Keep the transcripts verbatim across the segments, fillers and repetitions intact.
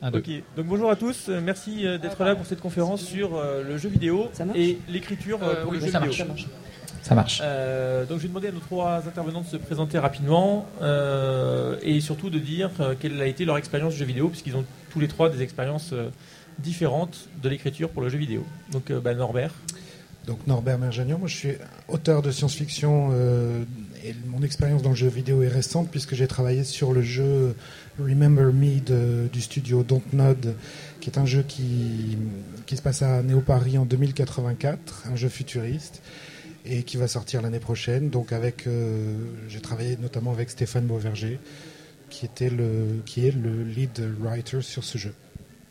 Un, deux. Ok, donc bonjour à tous, euh, merci euh, d'être là pour cette conférence sur euh, le jeu vidéo et l'écriture euh, pour oui, le jeu ça vidéo. marche. Ça marche. Euh, donc je vais demander à nos trois intervenants de se présenter rapidement euh, et surtout de dire euh, quelle a été leur expérience jeu vidéo, puisqu'ils ont tous les trois des expériences euh, différentes de l'écriture pour le jeu vidéo. Donc euh, bah, Norbert. Donc Norbert Merjanian, moi je suis auteur de science-fiction euh, et mon expérience dans le jeu vidéo est récente puisque j'ai travaillé sur le jeu Remember Me de, du studio Dontnod, qui est un jeu qui, qui se passe à Néo-Paris en deux mille quatre-vingt-quatre, un jeu futuriste et qui va sortir l'année prochaine. Donc avec, euh, j'ai travaillé notamment avec Stéphane Beauverger qui, était le, qui est le lead writer sur ce jeu.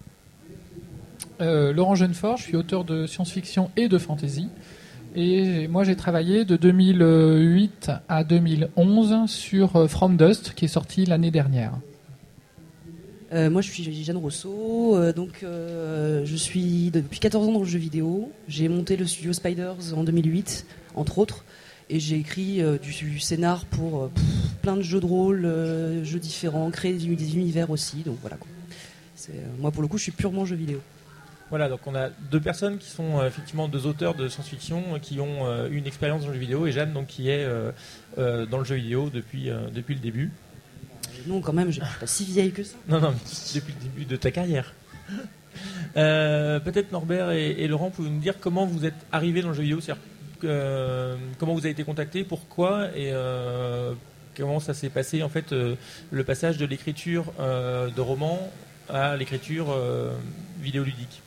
Euh, Laurent Jeunefort, je suis auteur de science-fiction et de fantasy. Et moi, j'ai travaillé de deux mille huit à deux mille onze sur From Dust, qui est sorti l'année dernière. Euh, moi, je suis Jeanne Rousseau. Euh, donc, euh, je suis depuis quatorze ans dans le jeu vidéo. J'ai monté le studio Spiders en deux mille huit, entre autres. Et j'ai écrit euh, du, du scénar pour euh, pff, plein de jeux de rôle, euh, jeux différents, créé des, des univers aussi. Donc voilà, quoi. C'est, euh, moi, pour le coup, je suis purement jeu vidéo. Voilà, donc on a deux personnes qui sont euh, effectivement deux auteurs de science-fiction euh, qui ont euh, une expérience dans le jeu vidéo, et Jeanne donc qui est euh, euh, dans le jeu vidéo depuis, euh, depuis le début. Non, quand même, je ne suis pas si vieille que ça. Non, non, depuis le début de ta carrière. euh, peut-être Norbert et, et Laurent, pouvez nous dire comment vous êtes arrivés dans le jeu vidéo, c'est-à-dire euh, comment vous avez été contactés, pourquoi et euh, comment ça s'est passé en fait euh, le passage de l'écriture euh, de romans à l'écriture euh, vidéoludique.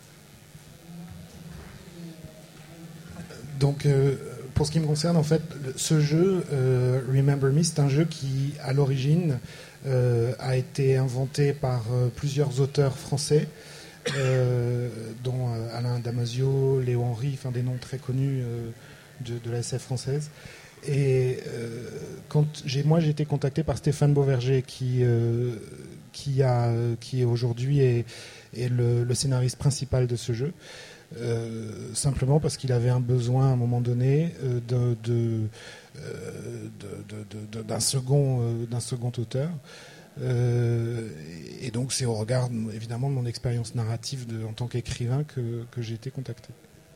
Donc, euh, pour ce qui me concerne, en fait, ce jeu, euh, Remember Me, c'est un jeu qui, à l'origine, euh, a été inventé par euh, plusieurs auteurs français, euh, dont euh, Alain Damasio, Léo Henry, enfin des noms très connus euh, de, de la S F française. Et euh, quand j'ai, moi, j'ai été contacté par Stéphane Beauverger, qui, euh, qui, a, qui aujourd'hui est, est le, le scénariste principal de ce jeu. Euh, simplement parce qu'il avait un besoin à un moment donné euh, de, de, euh, de, de, de, d'un, second, euh, d'un second auteur. Euh, et donc c'est au regard évidemment de mon expérience narrative de, en tant qu'écrivain que, que j'ai été contacté.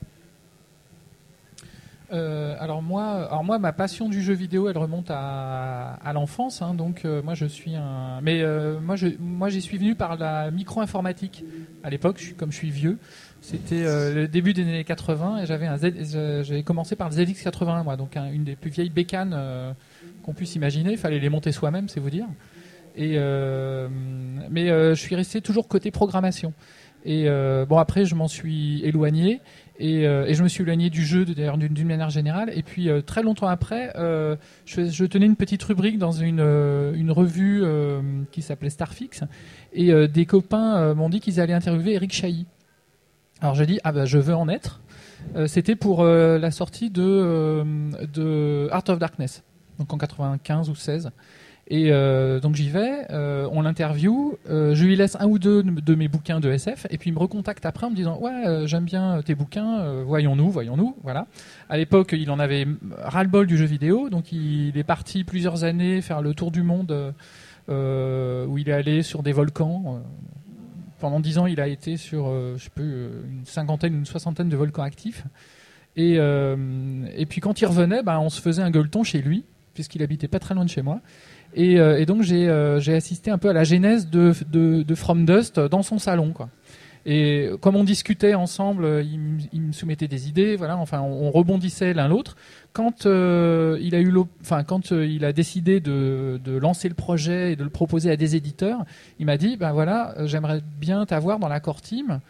Euh, alors moi, alors moi, ma passion du jeu vidéo, elle remonte à, à l'enfance. Hein, donc euh, moi, je suis un. Mais euh, moi, je, moi, j'y suis venu par la micro-informatique. À l'époque, je suis, comme je suis vieux, c'était euh, le début des années quatre-vingts et j'avais un Z, j'avais commencé par le Z X quatre-vingt-un, moi, donc un, une des plus vieilles bécanes euh, qu'on puisse imaginer. Il fallait les monter soi-même, c'est vous dire. Et euh, mais euh, je suis resté toujours côté programmation. Et euh, bon, après, je m'en suis éloigné. Et, euh, et je me suis éloigné du jeu d'ailleurs d'une, d'une manière générale. Et puis euh, très longtemps après, euh, je, je tenais une petite rubrique dans une, euh, une revue euh, qui s'appelait Starfix. Et euh, des copains euh, m'ont dit qu'ils allaient interviewer Eric Chahi. Alors j'ai dit ah ben je veux en être. Euh, c'était pour euh, la sortie de, euh, de Heart of Darkness, donc en quatre-vingt-quinze ou seize. Et euh, donc j'y vais, euh, on l'interview, euh, je lui laisse un ou deux de mes bouquins de S F, et puis il me recontacte après en me disant ouais euh, j'aime bien tes bouquins, euh, voyons-nous, voyons-nous, voilà. À l'époque il en avait ras-le-bol du jeu vidéo, donc il est parti plusieurs années faire le tour du monde euh, où il est allé sur des volcans. Pendant dix ans il a été sur euh, je sais plus une cinquantaine, une soixantaine de volcans actifs. Et, euh, et puis quand il revenait, bah, on se faisait un gueuleton chez lui, puisqu'il habitait pas très loin de chez moi. Et, euh, et donc j'ai, euh, j'ai assisté un peu à la genèse de, de, de From Dust dans son salon, quoi. Et comme on discutait ensemble, il, il me soumettait des idées, voilà. Enfin, on, on rebondissait l'un l'autre. Quand euh, il a eu, enfin quand euh, il a décidé de, de lancer le projet et de le proposer à des éditeurs, il m'a dit, ben voilà, j'aimerais bien t'avoir dans la core team.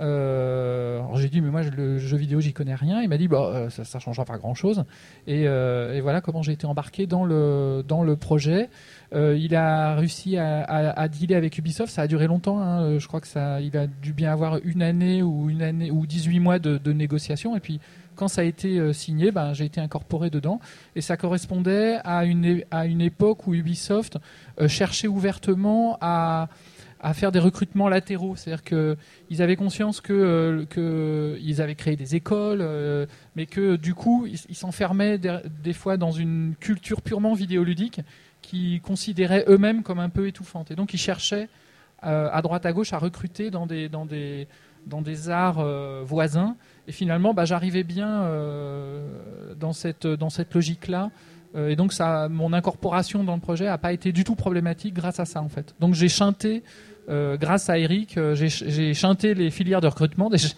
Euh, alors j'ai dit mais moi le jeu vidéo j'y connais rien. Il m'a dit bah euh, ça, ça changera pas grand chose. Et, euh, et voilà comment j'ai été embarqué dans le dans le projet. Euh, il a réussi à, à, à dealer avec Ubisoft. Ça a duré longtemps. Hein. Je crois que ça, il a dû bien avoir une année ou une année ou dix-huit mois de, de négociations. Et puis quand ça a été euh, signé, ben j'ai été incorporé dedans. Et ça correspondait à une à une époque où Ubisoft euh, cherchait ouvertement à à faire des recrutements latéraux, c'est-à-dire qu'ils avaient conscience que, euh, que ils avaient créé des écoles, euh, mais que du coup ils, ils s'enfermaient des, des fois dans une culture purement vidéoludique qu'ils considéraient eux-mêmes comme un peu étouffante. Et donc ils cherchaient euh, à droite à gauche à recruter dans des dans des dans des arts euh, voisins. Et finalement, bah, j'arrivais bien euh, dans cette dans cette logique-là. Euh, et donc, ça, mon incorporation dans le projet a pas été du tout problématique grâce à ça, en fait. Donc, j'ai chanté, euh, grâce à Eric, euh, j'ai, j'ai chanté les filières de recrutement déjà.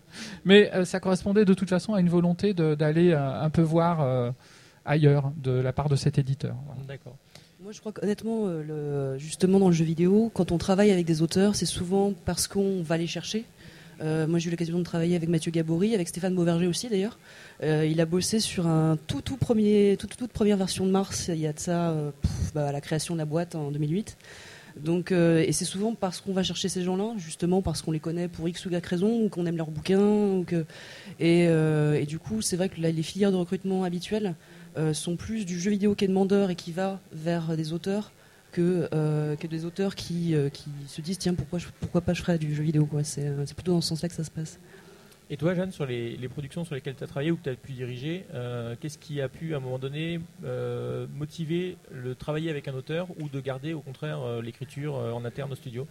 Mais euh, ça correspondait de toute façon à une volonté de, d'aller euh, un peu voir euh, ailleurs de la part de cet éditeur. Voilà. D'accord. Moi, je crois qu'honnêtement, euh, le, justement dans le jeu vidéo, quand on travaille avec des auteurs, c'est souvent parce qu'on va les chercher. Euh, moi, j'ai eu l'occasion de travailler avec Mathieu Gabory, avec Stéphane Beauverger aussi d'ailleurs. Euh, il a bossé sur un tout tout premier, toute, toute première version de Mars. Il y a de ça, euh, pff, bah, la création de la boîte en deux mille huit. Donc, euh, et c'est souvent parce qu'on va chercher ces gens-là, justement parce qu'on les connaît pour X ou Y raison, ou qu'on aime leurs bouquins, ou que et, euh, et du coup, c'est vrai que là, les filières de recrutement habituelles euh, sont plus du jeu vidéo qui est demandeur et qui va vers des auteurs. Que, euh, que des auteurs qui, euh, qui se disent tiens pourquoi, je, pourquoi pas je ferais du jeu vidéo quoi. C'est, c'est plutôt dans ce sens là que ça se passe. Et toi Jeanne, sur les, les productions sur lesquelles tu as travaillé ou que tu as pu diriger, euh, qu'est-ce qui a pu à un moment donné euh, motiver le travailler avec un auteur ou de garder au contraire euh, l'écriture euh, en interne au studio?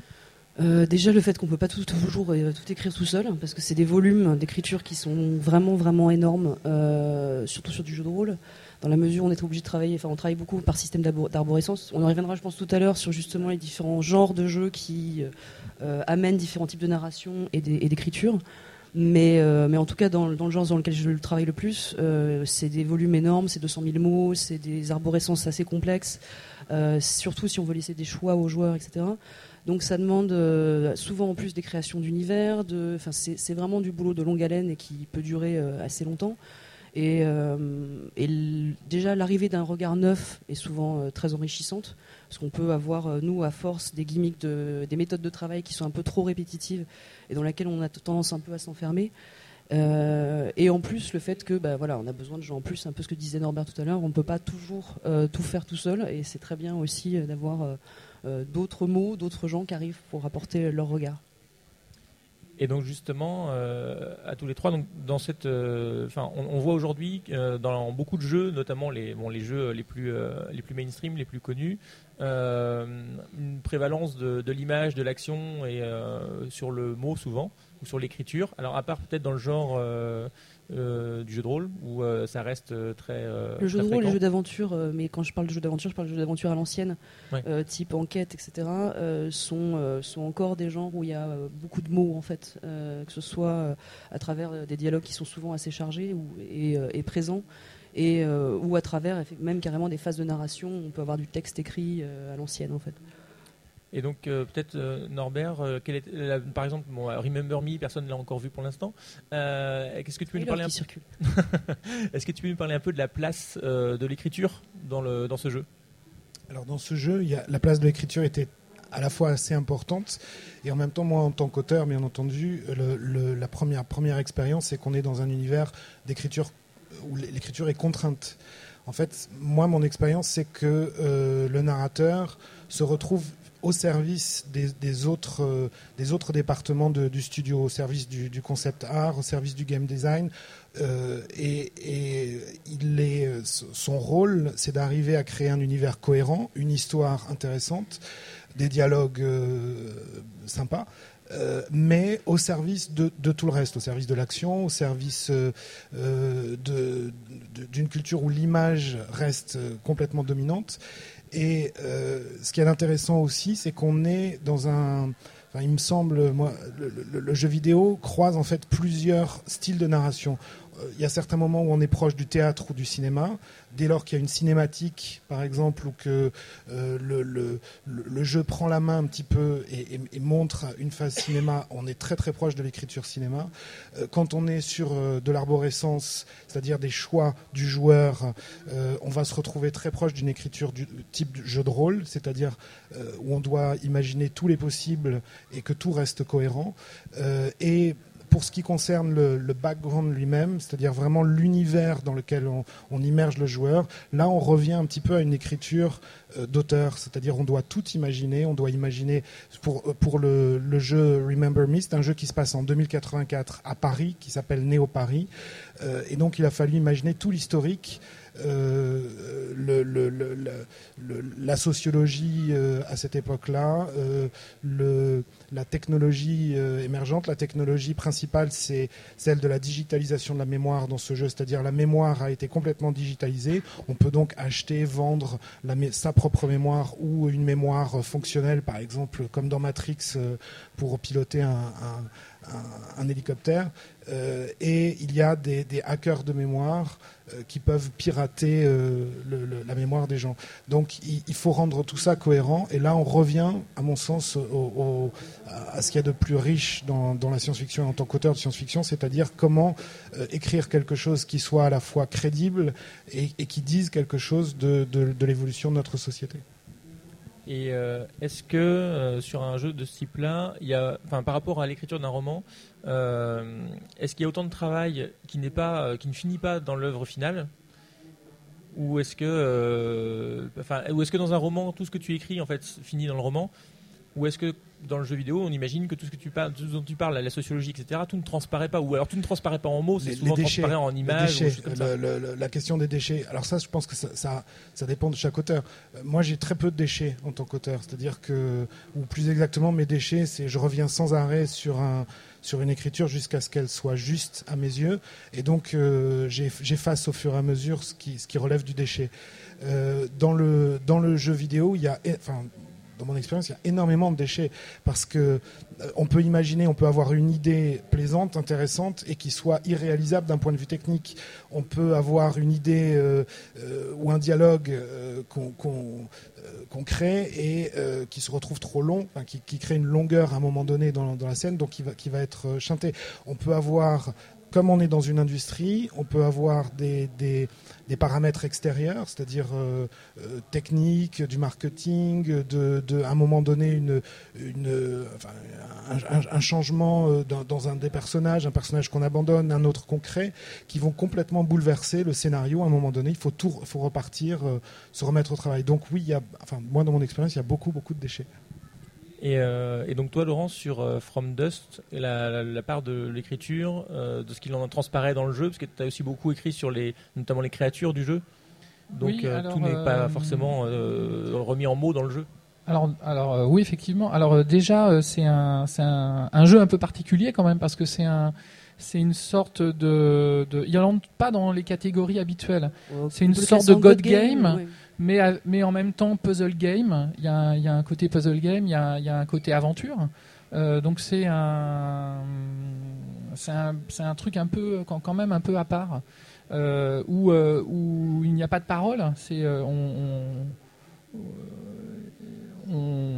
Euh, déjà le fait qu'on peut pas tout, toujours euh, tout écrire tout seul, parce que c'est des volumes d'écriture qui sont vraiment vraiment énormes, euh, surtout sur du jeu de rôle, dans la mesure où on est obligé de travailler, enfin on travaille beaucoup par système d'arborescence. On en reviendra je pense tout à l'heure sur justement les différents genres de jeux qui euh, amènent différents types de narration et, des, et d'écriture. Mais, euh, mais en tout cas dans, dans le genre dans lequel je travaille le plus, euh, c'est des volumes énormes, c'est deux cent mille mots, c'est des arborescences assez complexes, euh, surtout si on veut laisser des choix aux joueurs, et cetera. Donc ça demande euh, souvent en plus des créations d'univers, de, enfin c'est, c'est vraiment du boulot de longue haleine et qui peut durer euh, assez longtemps. Et, euh, et l- déjà l'arrivée d'un regard neuf est souvent euh, très enrichissante, parce qu'on peut avoir euh, nous à force des gimmicks, de, des méthodes de travail qui sont un peu trop répétitives et dans lesquelles on a tendance un peu à s'enfermer. Euh, et en plus le fait que bah, voilà, on a besoin de gens en plus, un peu ce que disait Norbert tout à l'heure, on ne peut pas toujours euh, tout faire tout seul, et c'est très bien aussi euh, d'avoir euh, euh, d'autres mots, d'autres gens qui arrivent pour apporter leur regard. Et donc justement, euh, à tous les trois, donc dans cette, euh, enfin, on, on voit aujourd'hui euh, dans beaucoup de jeux, notamment les, bon, les jeux les plus, euh, les plus mainstream, les plus connus, euh, une prévalence de, de l'image, de l'action et euh, sur le mot souvent ou sur l'écriture. Alors à part peut-être dans le genre euh, euh, du jeu de rôle où euh, ça reste très euh, le jeu très de rôle, fréquent. le jeu d'aventure, euh, mais quand je parle de jeu d'aventure, je parle de jeu d'aventure à l'ancienne, Ouais. euh, type enquête, et cetera. Euh, sont euh, sont encore des genres où il y a euh, beaucoup de mots en fait, euh, que ce soit euh, à travers euh, des dialogues qui sont souvent assez chargés ou, et, euh, et présents, et euh, ou à travers même carrément des phases de narration. On peut avoir du texte écrit euh, à l'ancienne en fait. Et donc euh, peut-être euh, Norbert, euh, quelle est la- par exemple, bon, Remember Me, personne ne l'a encore vu pour l'instant. Euh, qu'est-ce que tu peux nous parler un qui peu circule. Est-ce que tu peux nous parler un peu de la place euh, de l'écriture dans le dans ce jeu? Alors dans ce jeu, il y a, la place de l'écriture était à la fois assez importante et en même temps, moi en tant qu'auteur, bien entendu, le, le, la première, première expérience, c'est qu'on est dans un univers d'écriture où l'écriture est contrainte. En fait, moi, mon expérience, c'est que euh, le narrateur se retrouve au service des, des, autres, euh, des autres départements de, du studio, au service du, du concept art, au service du game design. Euh, et, et il est, son rôle, c'est d'arriver à créer un univers cohérent, une histoire intéressante, des dialogues euh, sympas, euh, mais au service de, de tout le reste, au service de l'action, au service euh, de, de, d'une culture où l'image reste complètement dominante. Et euh, ce qui est intéressant aussi, c'est qu'on est dans un... Enfin, il me semble, moi, le, le, le jeu vidéo croise en fait plusieurs styles de narration. Il y a certains moments où on est proche du théâtre ou du cinéma. Dès lors qu'il y a une cinématique, par exemple, ou que euh, le, le, le jeu prend la main un petit peu et, et, et montre une phase cinéma, on est très très proche de l'écriture cinéma. Euh, quand on est sur euh, de l'arborescence, c'est-à-dire des choix du joueur, euh, on va se retrouver très proche d'une écriture du type jeu de rôle, c'est-à-dire euh, où on doit imaginer tous les possibles et que tout reste cohérent. Euh, et pour ce qui concerne le, le background lui-même, c'est-à-dire vraiment l'univers dans lequel on, on immerge le joueur, là on revient un petit peu à une écriture euh, d'auteur, c'est-à-dire on doit tout imaginer, on doit imaginer, pour, pour le, le jeu Remember Me, c'est un jeu qui se passe en deux mille quatre-vingt-quatre à Paris, qui s'appelle Néo Paris, euh, et donc il a fallu imaginer tout l'historique euh, le, le, le, le, la sociologie euh, à cette époque-là, euh, le, la technologie euh, émergente. La technologie principale, c'est celle de la digitalisation de la mémoire dans ce jeu, c'est-à-dire la mémoire a été complètement digitalisée. On peut donc acheter, vendre la, sa propre mémoire ou une mémoire fonctionnelle, par exemple, comme dans Matrix, euh, pour piloter un, un, un, un hélicoptère. Euh, et il y a des, des hackers de mémoire euh, qui peuvent pirater euh, le, le, la mémoire des gens. Donc il, il faut rendre tout ça cohérent. Et là, on revient, à mon sens, au, au, à ce qu'il y a de plus riche dans, dans la science-fiction en tant qu'auteur de science-fiction, c'est-à-dire comment euh, écrire quelque chose qui soit à la fois crédible et, et qui dise quelque chose de, de, de l'évolution de notre société. Et euh, est-ce que euh, sur un jeu de ce type-là, il y a, enfin, par rapport à l'écriture d'un roman, euh, est-ce qu'il y a autant de travail qui n'est pas, euh, qui ne finit pas dans l'œuvre finale, ou est-ce que, euh, enfin, ou est-ce que dans un roman, tout ce que tu écris en fait finit dans le roman, ou est-ce que dans le jeu vidéo, on imagine que tout ce que tu parles, tout ce dont tu parles, la sociologie, et cetera, tout ne transparaît pas, ou alors tout ne transparaît pas en mots, c'est les, souvent les déchets, transparent en images. Les déchets, ou comme ça. le, le, la question des déchets. Alors ça, je pense que ça, ça, ça dépend de chaque auteur. Moi, j'ai très peu de déchets en tant qu'auteur, c'est-à-dire que, ou plus exactement, mes déchets, c'est je reviens sans arrêt sur un sur une écriture jusqu'à ce qu'elle soit juste à mes yeux, et donc euh, j'efface au fur et à mesure ce qui ce qui relève du déchet. Euh, dans le dans le jeu vidéo, il y a, enfin, dans mon expérience, il y a énormément de déchets parce que euh, on peut imaginer, on peut avoir une idée plaisante, intéressante et qui soit irréalisable d'un point de vue technique. On peut avoir une idée euh, euh, ou un dialogue euh, qu'on qu'on euh, qu'on crée et euh, qui se retrouve trop long, enfin, qui, qui crée une longueur à un moment donné dans, dans la scène, donc qui va, qui va être chanté. On peut avoir, comme on est dans une industrie, on peut avoir des, des, des paramètres extérieurs, c'est-à-dire euh, euh, techniques, du marketing, de, de, à un moment donné, une, une, enfin, un, un, un changement dans, dans un des personnages, un personnage qu'on abandonne, un autre qu'on crée, qui vont complètement bouleverser le scénario. À un moment donné, il faut, tout, faut repartir, euh, se remettre au travail. Donc oui, il y a, enfin, moi, dans mon expérience, il y a beaucoup, beaucoup de déchets. Et, euh, et donc toi, Laurent, sur euh, From Dust, la, la, la part de l'écriture, euh, de ce qu'il en transparaît dans le jeu, parce que tu as aussi beaucoup écrit sur les, notamment les créatures du jeu, donc oui, euh, alors, tout n'est euh, pas forcément euh, remis en mots dans le jeu. Alors, alors euh, oui, effectivement. Alors euh, déjà, euh, c'est un, c'est un, un jeu un peu particulier quand même parce que c'est un, c'est une sorte de, de, il rentre pas dans les catégories habituelles. Ouais, c'est une sorte de God game. game ouais. Mais, mais en même temps puzzle game, il y a, il y a un côté puzzle game, il y a, il y a un côté aventure. Euh, donc c'est un, c'est un, c'est un truc un peu, quand, quand même un peu à part, euh, où, euh, où il n'y a pas de parole. C'est, euh, on, on, on,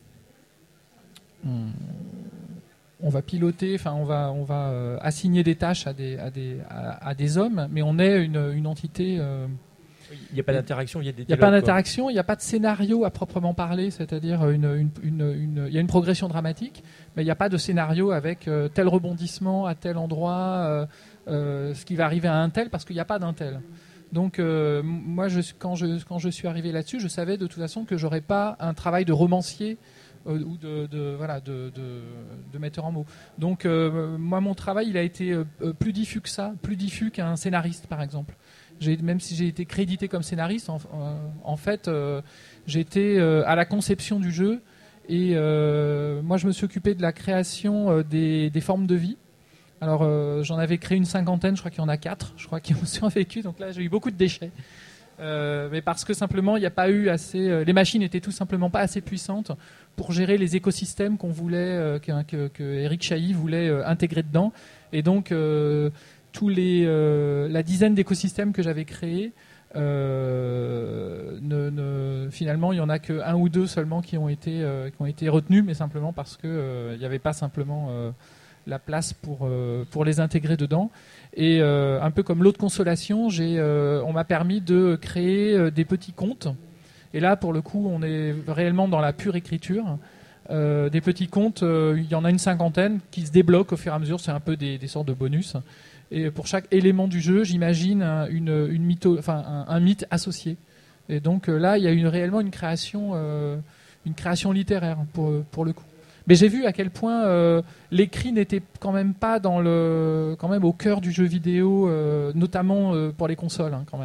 on, on va piloter, enfin on va, on va euh, assigner des tâches à des, à des, à, à des hommes, mais on est une, une entité. Euh, Il n'y a pas d'interaction, il y a des Il n'y a pas d'interaction, il n'y a pas de scénario à proprement parler, c'est-à-dire une, une, une, une, il y a une progression dramatique, mais il n'y a pas de scénario avec euh, tel rebondissement à tel endroit, euh, euh, ce qui va arriver à un tel, parce qu'il n'y a pas d'un tel. Donc euh, moi, je, quand, je, quand je suis arrivé là-dessus, je savais de toute façon que je n'aurais pas un travail de romancier euh, ou de, de, voilà, de, de, de metteur en mots. Donc euh, moi, mon travail, il a été euh, plus diffus que ça, plus diffus qu'un scénariste, par exemple. J'ai, même si j'ai été crédité comme scénariste, en, euh, en fait, euh, j'étais euh, à la conception du jeu et euh, moi, je me suis occupé de la création euh, des, des formes de vie. Alors, euh, j'en avais créé une cinquantaine, je crois qu'il y en a quatre, je crois, qui ont survécu. Donc là, j'ai eu beaucoup de déchets. Euh, mais parce que simplement, il n'y a pas eu assez. Euh, les machines étaient tout simplement pas assez puissantes pour gérer les écosystèmes qu'on voulait, euh, que, que, que Eric Chahi voulait euh, intégrer dedans. Et donc. Euh, tous les, euh, la dizaine d'écosystèmes que j'avais créés, euh, ne, ne, finalement, il n'y en a qu'un ou deux seulement qui ont été, euh, qui ont été retenus, mais simplement parce qu'il euh, n'y avait pas simplement euh, la place pour, euh, pour les intégrer dedans. Et euh, un peu comme l'autre consolation, j'ai, euh, on m'a permis de créer euh, des petits contes. Et là, pour le coup, on est réellement dans la pure écriture. Euh, des petits contes, euh, il y en a une cinquantaine qui se débloquent au fur et à mesure, c'est un peu des, des sortes de bonus. Et pour chaque élément du jeu, j'imagine une, une mytho, enfin un, un mythe associé. Et donc euh, là, il y a une, réellement une création, euh, une création littéraire pour, pour le coup. Mais j'ai vu à quel point euh, l'écrit n'était quand même pas dans le, quand même au cœur du jeu vidéo, euh, notamment euh, pour les consoles, hein, quand même.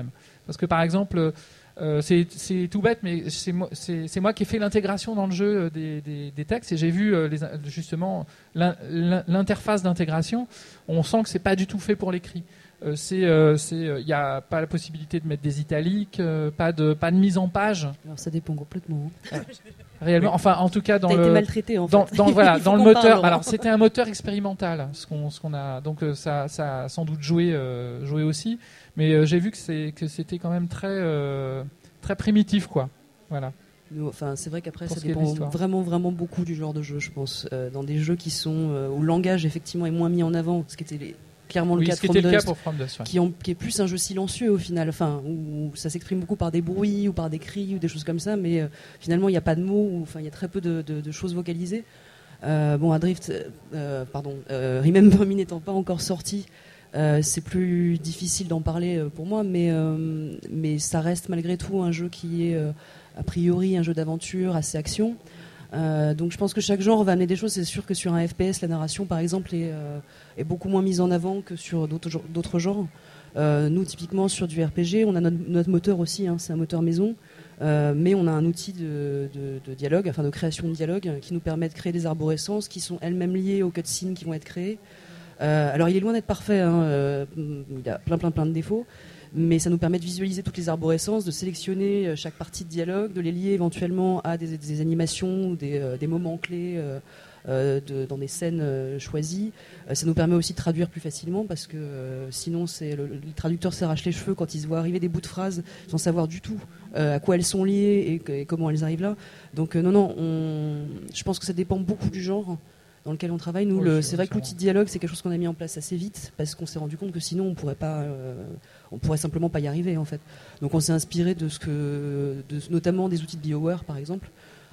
Parce que par exemple, euh, c'est, c'est tout bête, mais c'est moi, c'est, c'est moi qui ai fait l'intégration dans le jeu des, des, des textes et j'ai vu euh, les, justement l'in, l'interface d'intégration. On sent que c'est pas du tout fait pour l'écrit. Euh, c'est, euh, c'est, il euh, n'y a pas la possibilité de mettre des italiques, euh, pas de, pas de mise en page. Alors ça dépend complètement. Hein. Réellement, enfin, en tout cas, dans T'as le, été maltraité, en dans, fait. dans, voilà, dans le moteur. Parle, alors, c'était un moteur expérimental, ce qu'on, ce qu'on a, donc euh, ça, ça a sans doute joué, euh, joué aussi. Mais euh, j'ai vu que c'est, que c'était quand même très, euh, très primitif, quoi. Voilà. Enfin, c'est vrai qu'après, Pour ça ce qui est de dépend l'histoire. vraiment, vraiment beaucoup du genre de jeu, je pense. Euh, dans des jeux qui sont euh, où le langage effectivement est moins mis en avant, ce qui était les, clairement Oui, le cas ce de qui était From le cas Dust, pour From Dust, ouais. qui, ont, qui est plus un jeu silencieux au final, enfin, où, où ça s'exprime beaucoup par des bruits ou par des cris ou des choses comme ça, mais euh, finalement il n'y a pas de mots, ou, enfin il y a très peu de, de, de choses vocalisées. Euh, bon, Adrift, euh, pardon, euh, Remember Me n'étant pas encore sorti, euh, c'est plus difficile d'en parler euh, pour moi, mais, euh, mais ça reste malgré tout un jeu qui est euh, a priori un jeu d'aventure assez action. Euh, donc je pense que chaque genre va amener des choses. C'est sûr que sur un F P S, la narration par exemple est, euh, est beaucoup moins mise en avant que sur d'autres, d'autres genres. Euh, nous typiquement sur du R P G, on a notre, notre moteur aussi, hein, c'est un moteur maison, euh, mais on a un outil de, de, de dialogue, enfin de création de dialogue, qui nous permet de créer des arborescences qui sont elles-mêmes liées aux cutscenes qui vont être créées. Euh, alors il est loin d'être parfait, hein, euh, il a plein plein plein de défauts, mais ça nous permet de visualiser toutes les arborescences, de sélectionner chaque partie de dialogue, de les lier éventuellement à des, des animations ou des, euh, des moments clés euh, euh, de, dans des scènes euh, choisies. Euh, ça nous permet aussi de traduire plus facilement parce que euh, sinon c'est le, le traducteur s'arrache les cheveux quand il se voit arriver des bouts de phrases sans savoir du tout euh, à quoi elles sont liées et, et comment elles arrivent là. Donc euh, non, non, on, je pense que ça dépend beaucoup du genre dans lequel on travaille. Nous, oui, le, c'est, c'est vrai que c'est l'outil de dialogue, c'est quelque chose qu'on a mis en place assez vite parce qu'on s'est rendu compte que sinon on pourrait pas, euh, on pourrait simplement pas y arriver en fait. Donc on s'est inspiré de ce que, de, notamment des outils de BioWare par exemple,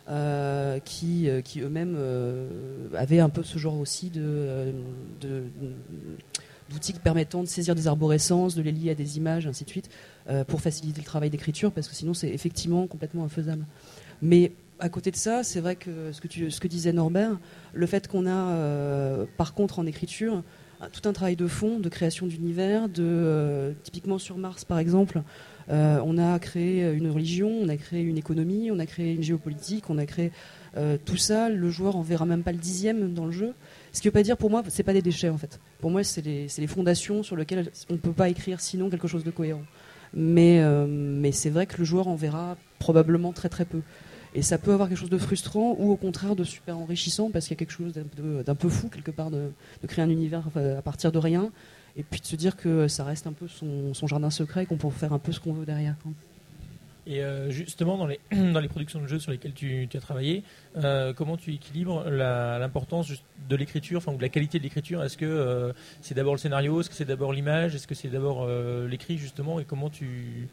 euh, qui, qui eux-mêmes euh, avaient un peu ce genre aussi de, de, d'outils permettant de saisir des arborescences, de les lier à des images, ainsi de suite, euh, pour faciliter le travail d'écriture parce que sinon c'est effectivement complètement infaisable. Mais à côté de ça, c'est vrai que ce que, tu, ce que disait Norbert, le fait qu'on a, euh, par contre, en écriture, tout un travail de fond, de création d'univers, de, euh, typiquement sur Mars, par exemple, euh, on a créé une religion, on a créé une économie, on a créé une géopolitique, on a créé euh, tout ça. Le joueur en verra même pas le dixième dans le jeu. Ce qui veut pas dire, pour moi, c'est pas des déchets, en fait. Pour moi, c'est les, c'est les fondations sur lesquelles on peut pas écrire sinon quelque chose de cohérent. Mais, euh, mais c'est vrai que le joueur en verra probablement très très peu. Et ça peut avoir quelque chose de frustrant ou au contraire de super enrichissant parce qu'il y a quelque chose d'un peu, d'un peu fou quelque part de, de créer un univers à partir de rien et puis de se dire que ça reste un peu son, son jardin secret et qu'on peut faire un peu ce qu'on veut derrière. Et euh, justement, dans les, dans les productions de jeux sur lesquelles tu, tu as travaillé, euh, comment tu équilibres la, l'importance de l'écriture, enfin, ou de la qualité de l'écriture? Est-ce que euh, c'est d'abord le scénario? Est-ce que c'est d'abord l'image? Est-ce que c'est d'abord euh, l'écrit, justement? Et comment tu...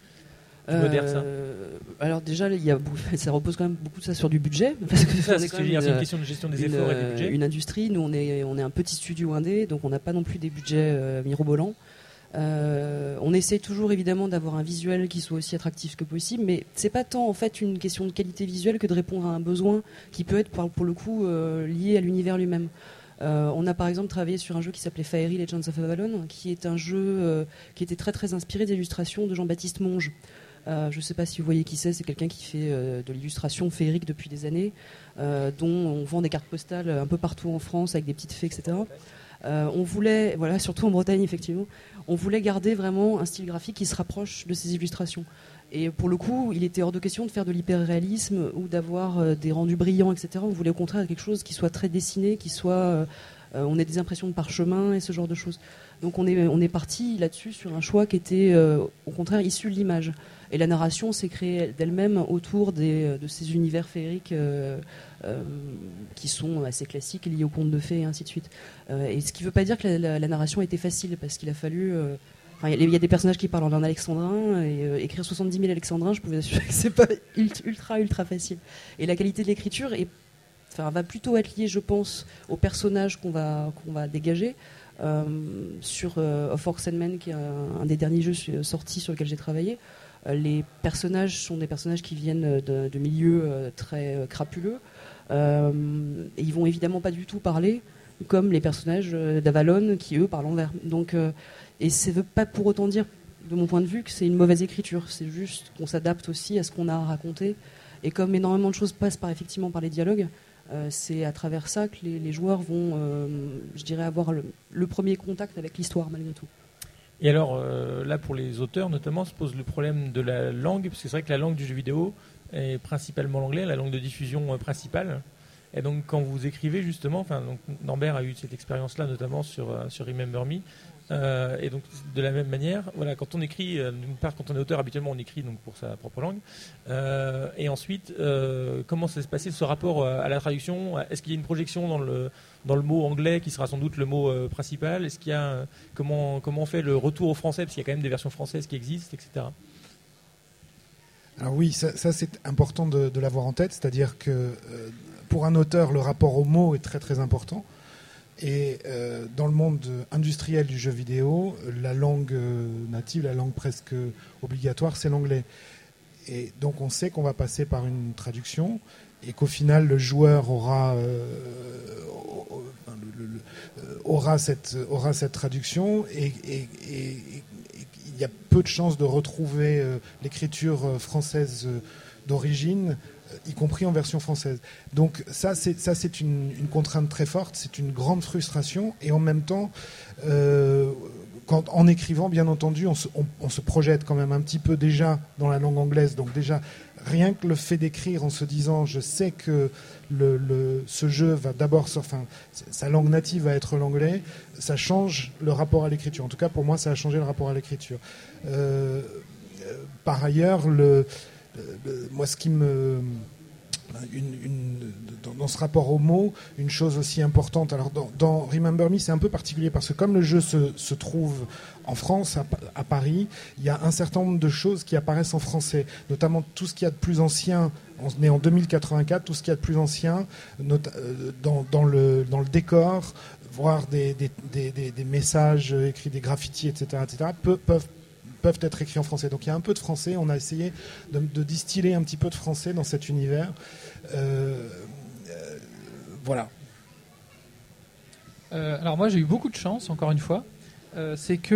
Euh, alors déjà, il y a, ça repose quand même beaucoup de ça sur du budget. Parce que ça, c'est, c'est, une, c'est une question de gestion des une, efforts et du budget. Une industrie, nous on est, on est un petit studio indé, donc on n'a pas non plus des budgets euh, mirobolants. Euh, on essaie toujours évidemment d'avoir un visuel qui soit aussi attractif que possible, mais c'est pas tant en fait une question de qualité visuelle que de répondre à un besoin qui peut être pour le coup euh, lié à l'univers lui-même. Euh, on a par exemple travaillé sur un jeu qui s'appelait Fairy Legends of Avalon, qui est un jeu euh, qui était très très inspiré d'illustrations de Jean-Baptiste Monge. Euh, je ne sais pas si vous voyez qui c'est, c'est quelqu'un qui fait euh, de l'illustration féerique depuis des années, euh, dont on vend des cartes postales un peu partout en France avec des petites fées, et cetera. Euh, on voulait, voilà, surtout en Bretagne effectivement, on voulait garder vraiment un style graphique qui se rapproche de ces illustrations. Et pour le coup, il était hors de question de faire de l'hyper-réalisme ou d'avoir euh, des rendus brillants, et cetera. On voulait au contraire quelque chose qui soit très dessiné, qui soit, euh, euh, on ait des impressions de parchemin et ce genre de choses. Donc on est, on est parti là-dessus sur un choix qui était euh, au contraire issu de l'image. Et la narration s'est créée d'elle-même autour des, de ces univers féeriques euh, euh, qui sont assez classiques, liés aux contes de fées et ainsi de suite. Euh, et ce qui ne veut pas dire que la, la, la narration a été facile, parce qu'il a fallu... Euh, enfin, il y a des personnages qui parlent en alexandrin, et euh, écrire soixante-dix mille alexandrins, je pouvais assurer que c'est pas ultra, ultra facile. Et la qualité de l'écriture est, enfin, va plutôt être liée, je pense, aux personnages qu'on va, qu'on va dégager. Euh, sur euh, Of Orcs and Men, qui est un, un des derniers jeux sortis sur lequel j'ai travaillé, euh, les personnages sont des personnages qui viennent de, de milieux euh, très euh, crapuleux, euh, et ils vont évidemment pas du tout parler comme les personnages d'Avalon qui eux parlent en vers. Donc, euh, et ça veut pas pour autant dire de mon point de vue, que c'est une mauvaise écriture. C'est juste qu'on s'adapte aussi à ce qu'on a à raconter. Et comme énormément de choses passent par, effectivement par les dialogues, euh, c'est à travers ça que les, les joueurs vont, euh, je dirais, avoir le, le premier contact avec l'histoire, malgré tout. Et alors, euh, là, pour les auteurs, notamment, se pose le problème de la langue, parce que c'est vrai que la langue du jeu vidéo est principalement l'anglais, la langue de diffusion euh, principale. Et donc, quand vous écrivez, justement, enfin, donc, Norbert a eu cette expérience-là, notamment sur, euh, sur Remember Me. Euh, et donc, de la même manière, voilà, quand on écrit, euh, d'une part, quand on est auteur, habituellement, on écrit donc, pour sa propre langue. Euh, et ensuite, euh, comment ça s'est passé ce rapport à la traduction ? Est-ce qu'il y a une projection dans le, dans le mot anglais, qui sera sans doute le mot euh, principal ? Est-ce qu'il y a, comment, comment on fait le retour au français ? Parce qu'il y a quand même des versions françaises qui existent, et cetera. Alors oui, ça, ça c'est important de, de l'avoir en tête, c'est-à-dire que euh, pour un auteur, le rapport au mot est très très important. Et euh, dans le monde industriel du jeu vidéo, la langue euh, native, la langue presque obligatoire, c'est l'anglais. Et donc on sait qu'on va passer par une traduction et qu'au final le joueur aura, euh, le, le, le, aura, cette, aura cette traduction et, et, et, et il y a peu de chances de retrouver euh, l'écriture française euh, d'origine, y compris en version française. Donc ça, c'est, ça, c'est une, une contrainte très forte, c'est une grande frustration, et en même temps, euh, quand, en écrivant, bien entendu, on se, on, on se projette quand même un petit peu déjà dans la langue anglaise, donc déjà, rien que le fait d'écrire en se disant, je sais que le, le, ce jeu va d'abord, enfin, sa langue native va être l'anglais, ça change le rapport à l'écriture. En tout cas, pour moi, ça a changé le rapport à l'écriture. Euh, par ailleurs, le... moi, ce qui me, une, une, dans, dans ce rapport au mot, une chose aussi importante. Alors, dans, dans Remember Me, c'est un peu particulier parce que comme le jeu se, se trouve en France, à, à Paris, il y a un certain nombre de choses qui apparaissent en français, notamment tout ce qu'il y a de plus ancien. On est en deux mille quatre-vingt-quatre, tout ce qu'il y a de plus ancien not, dans, dans, le, dans le décor, voire des, des, des, des, des messages écrits, des graffitis, et cetera, et cetera, peu, peuvent peuvent être écrits en français. Donc il y a un peu de français. On a essayé de, de distiller un petit peu de français dans cet univers. Euh, euh, voilà. Euh, alors moi j'ai eu beaucoup de chance, encore une fois. Euh, c'est que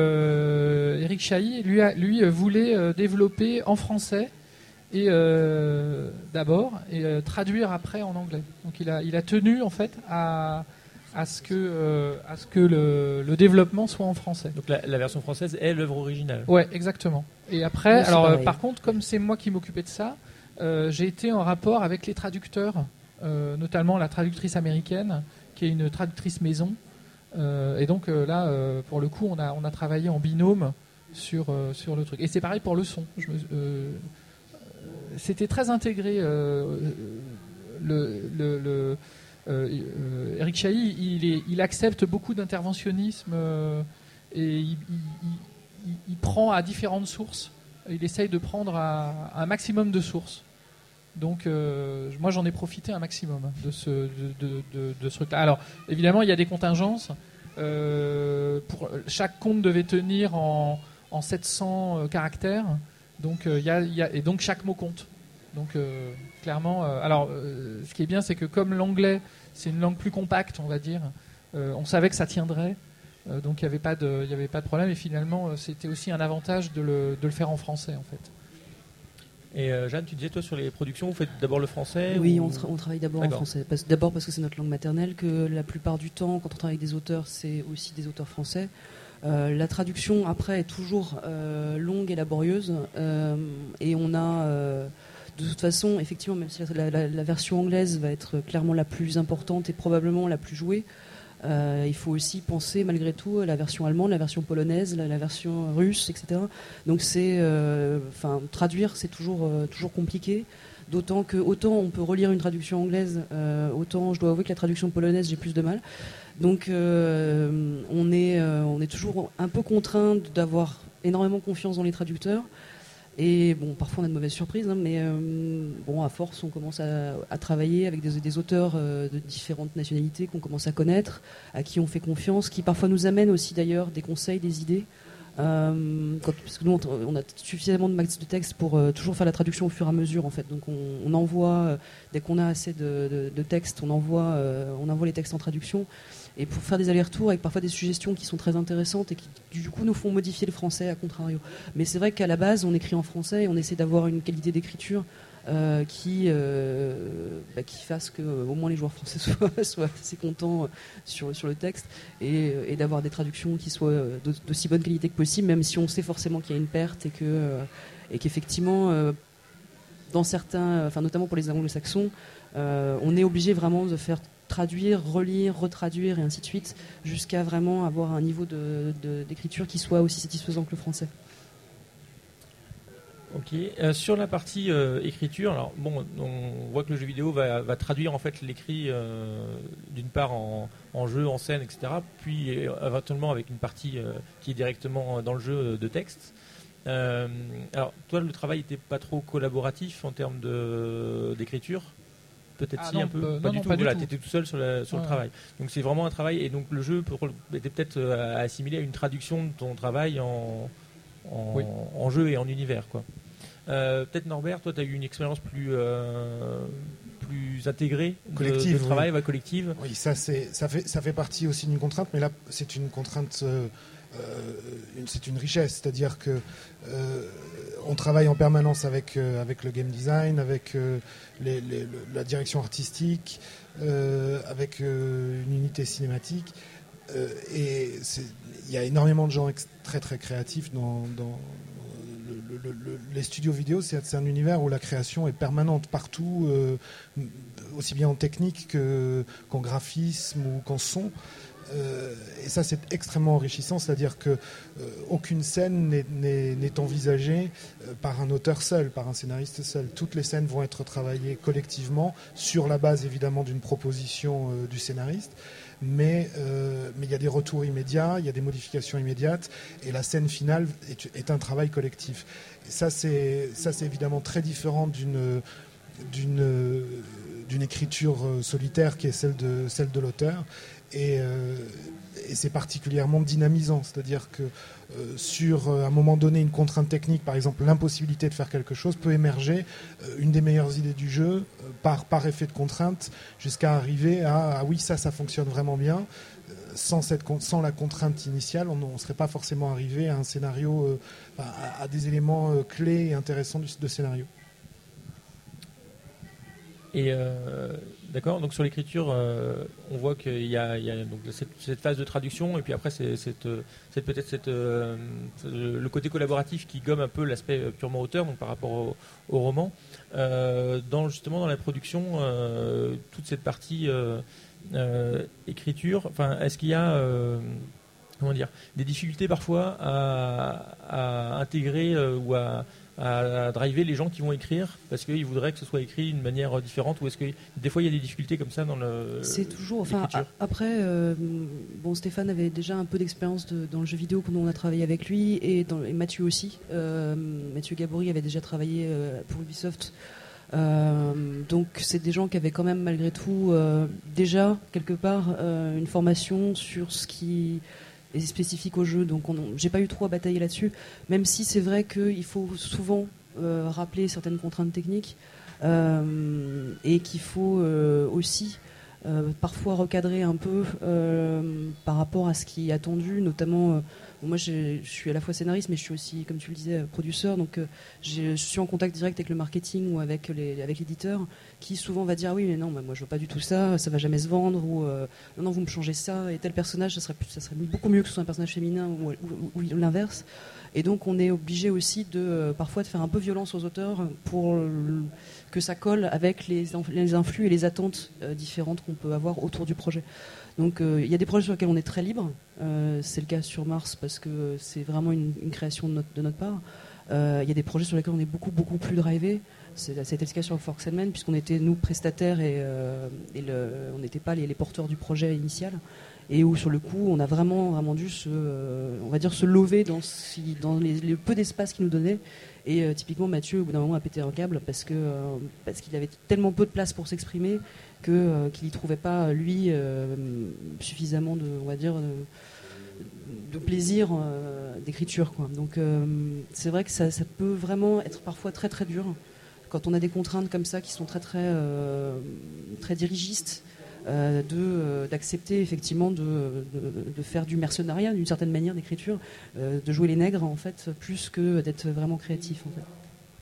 euh, Eric Chahi, lui, a, lui voulait euh, développer en français et euh, d'abord et euh, traduire après en anglais. Donc il a, il a tenu en fait à à ce que, euh, à ce que le, le développement soit en français. Donc la, la version française est l'œuvre originale. Ouais, exactement. Et après, oui, alors euh, par contre, comme c'est moi qui m'occupais de ça, euh, j'ai été en rapport avec les traducteurs, euh, notamment la traductrice américaine, qui est une traductrice maison. Euh, et donc euh, là, euh, pour le coup, on a, on a travaillé en binôme sur, euh, sur le truc. Et c'est pareil pour le son. Je me, euh, c'était très intégré. Euh, le, le, le Euh, euh, Eric Chahi, il, est, il accepte beaucoup d'interventionnisme euh, et il, il, il, il prend à différentes sources. Il essaye de prendre à, à un maximum de sources. Donc, euh, moi, j'en ai profité un maximum de ce, de, de, de, de ce truc-là. Alors, évidemment, il y a des contingences. Euh, pour, chaque compte devait tenir en, en sept cents caractères. Donc, euh, il y a, il y a, et donc, chaque mot compte. Donc euh, clairement, euh, alors euh, ce qui est bien, c'est que comme l'anglais, c'est une langue plus compacte, on va dire, euh, on savait que ça tiendrait, euh, donc il n'y avait pas de, il y avait pas de problème. Et finalement, euh, c'était aussi un avantage de le, de le faire en français, en fait. Et euh, Jeanne, tu disais toi sur les productions, vous faites d'abord le français ? Oui, ou... on, tra- on travaille d'abord D'accord. en français. Parce, d'abord parce que c'est notre langue maternelle, que la plupart du temps, quand on travaille avec des auteurs, c'est aussi des auteurs français. Euh, la traduction après est toujours euh, longue et laborieuse, euh, et on a euh, de toute façon, effectivement, même si la, la, la version anglaise va être clairement la plus importante et probablement la plus jouée, euh, il faut aussi penser malgré tout à la version allemande, la version polonaise, la, la version russe, et cetera. Donc c'est, euh, enfin, traduire, c'est toujours euh, toujours compliqué. D'autant que autant on peut relire une traduction anglaise, euh, autant je dois avouer que la traduction polonaise j'ai plus de mal. Donc euh, on est euh, on est toujours un peu contraint d'avoir énormément confiance dans les traducteurs. Et bon, parfois on a de mauvaises surprises, hein, mais euh, bon, à force, on commence à, à travailler avec des, des auteurs euh, de différentes nationalités qu'on commence à connaître, à qui on fait confiance, qui parfois nous amènent aussi d'ailleurs des conseils, des idées. Euh, quand, parce que nous, on, on a suffisamment de max de texte pour euh, toujours faire la traduction au fur et à mesure, en fait. Donc, on, on envoie, euh, dès qu'on a assez de, de, de textes, on envoie, euh, on envoie les textes en traduction. Et pour faire des allers-retours avec parfois des suggestions qui sont très intéressantes et qui, du coup, nous font modifier le français, à contrario. Mais c'est vrai qu'à la base, on écrit en français et on essaie d'avoir une qualité d'écriture Euh, qui, euh, bah, qui fasse que euh, au moins les joueurs français soient, soient assez contents sur, sur le texte et, et d'avoir des traductions qui soient de, d'aussi bonne qualité que possible, même si on sait forcément qu'il y a une perte et que euh, et qu'effectivement euh, dans certains, enfin notamment pour les anglo-saxons, euh, on est obligé vraiment de faire traduire, relire, retraduire et ainsi de suite jusqu'à vraiment avoir un niveau de, de, d'écriture qui soit aussi satisfaisant que le français. Ok. Euh, sur la partie euh, écriture, alors bon, on voit que le jeu vidéo va, va traduire en fait l'écrit euh, d'une part en, en jeu, en scène, et cetera. Puis euh, éventuellement avec une partie euh, qui est directement dans le jeu de texte. Euh, alors toi, le travail n'était pas trop collaboratif en termes de d'écriture. Peut-être ah si non, un peu. euh, pas non, du non, tout. pas du Voilà, tout. t'étais tout seul sur, la, sur ouais. le travail. Donc c'est vraiment un travail et donc le jeu peut, était peut-être euh, assimilé à une traduction de ton travail en en, oui. en jeu et en univers, quoi. Euh, peut-être Norbert, toi tu as eu une expérience plus, euh, plus intégrée de, collective, de travail, oui. ouais, collective. Oui, ça, c'est, ça, fait, ça fait partie aussi d'une contrainte, mais là c'est une contrainte, euh, euh, une, c'est une richesse, c'est-à-dire que euh, on travaille en permanence avec, euh, avec le game design, avec euh, les, les, le, la direction artistique, euh, avec euh, une unité cinématique, euh, et il y a énormément de gens ex- très très créatifs dans... dans Le, le, le, les studios vidéo, c'est, c'est un univers où la création est permanente partout, euh, aussi bien en technique que, qu'en graphisme ou qu'en son. Euh, et ça, c'est extrêmement enrichissant, c'est-à-dire que euh, aucune scène n'est, n'est, n'est envisagée euh, par un auteur seul, par un scénariste seul. Toutes les scènes vont être travaillées collectivement sur la base évidemment d'une proposition euh, du scénariste. Mais euh, mais il y a des retours immédiats, il y a des modifications immédiates, et la scène finale est, est un travail collectif. Et ça, c'est ça, c'est évidemment très différent d'une d'une d'une écriture solitaire qui est celle de celle de l'auteur. Et, euh, et c'est particulièrement dynamisant, c'est-à-dire que euh, sur euh, un moment donné une contrainte technique, par exemple l'impossibilité de faire quelque chose, peut émerger euh, une des meilleures idées du jeu euh, par, par effet de contrainte, jusqu'à arriver à ah oui, ça ça fonctionne vraiment bien. Euh, sans, cette, sans la contrainte initiale, on ne serait pas forcément arrivé à un scénario, euh, à, à des éléments euh, clés et intéressants du, de scénario. Et euh, d'accord, donc sur l'écriture, euh, on voit qu'il y a, il y a donc cette, cette phase de traduction, et puis après c'est, c'est, c'est peut-être cette, euh, le côté collaboratif qui gomme un peu l'aspect purement auteur, donc par rapport au, au roman. Euh, dans, justement dans la production, euh, toute cette partie euh, euh, écriture, enfin, est-ce qu'il y a euh, comment dire, des difficultés parfois à, à intégrer euh, ou à à driver les gens qui vont écrire parce qu'ils voudraient que ce soit écrit d'une manière différente, ou est-ce que des fois il y a des difficultés comme ça dans le c'est toujours enfin l'écriture. a, après euh, bon Stéphane avait déjà un peu d'expérience de, dans le jeu vidéo quand on a travaillé avec lui, et, dans, et Mathieu aussi euh, Mathieu Gabory avait déjà travaillé euh, pour Ubisoft, euh, donc c'est des gens qui avaient quand même malgré tout euh, déjà quelque part euh, une formation sur ce qui est spécifique au jeu, donc on, j'ai pas eu trop à batailler là-dessus, même si c'est vrai qu'il faut souvent euh, rappeler certaines contraintes techniques euh, et qu'il faut euh, aussi euh, parfois recadrer un peu euh, par rapport à ce qui est attendu, notamment euh, bon, moi je suis à la fois scénariste mais je suis aussi, comme tu le disais, producteur, donc euh, je suis en contact direct avec le marketing ou avec, les, avec l'éditeur qui souvent va dire ah oui mais non, bah, moi je veux pas du tout ça, ça va jamais se vendre, ou euh, non non vous me changez ça, et tel personnage ça serait, ça serait beaucoup mieux que ce soit un personnage féminin, ou, ou, ou, ou l'inverse. Et donc on est obligé aussi de euh, parfois de faire un peu violence aux auteurs pour euh, que ça colle avec les, inf- les influx et les attentes euh, différentes qu'on peut avoir autour du projet. Donc il euh, y a des projets sur lesquels on est très libre, euh, c'est le cas sur Mars parce que c'est vraiment une, une création de notre, de notre part. Il euh, y a des projets sur lesquels on est beaucoup beaucoup plus drivé. C'est, ça a été le cas sur Forks and Men, puisqu'on était nous prestataires et, euh, et le, on n'était pas les, les porteurs du projet initial, et où sur le coup on a vraiment vraiment dû se, euh, on va dire se lever dans, si, dans les, les peu d'espace qu'ils nous donnaient. Et euh, typiquement Mathieu au bout d'un moment a pété un câble parce que euh, parce qu'il avait tellement peu de place pour s'exprimer que euh, qu'il y trouvait pas lui euh, suffisamment de, on va dire de, de plaisir euh, d'écriture, quoi. Donc euh, c'est vrai que ça, ça peut vraiment être parfois très très dur quand on a des contraintes comme ça qui sont très très euh, très dirigistes, euh, de euh, d'accepter effectivement de, de, de faire du mercenariat d'une certaine manière d'écriture, euh, de jouer les nègres en fait, plus que d'être vraiment créatif en fait.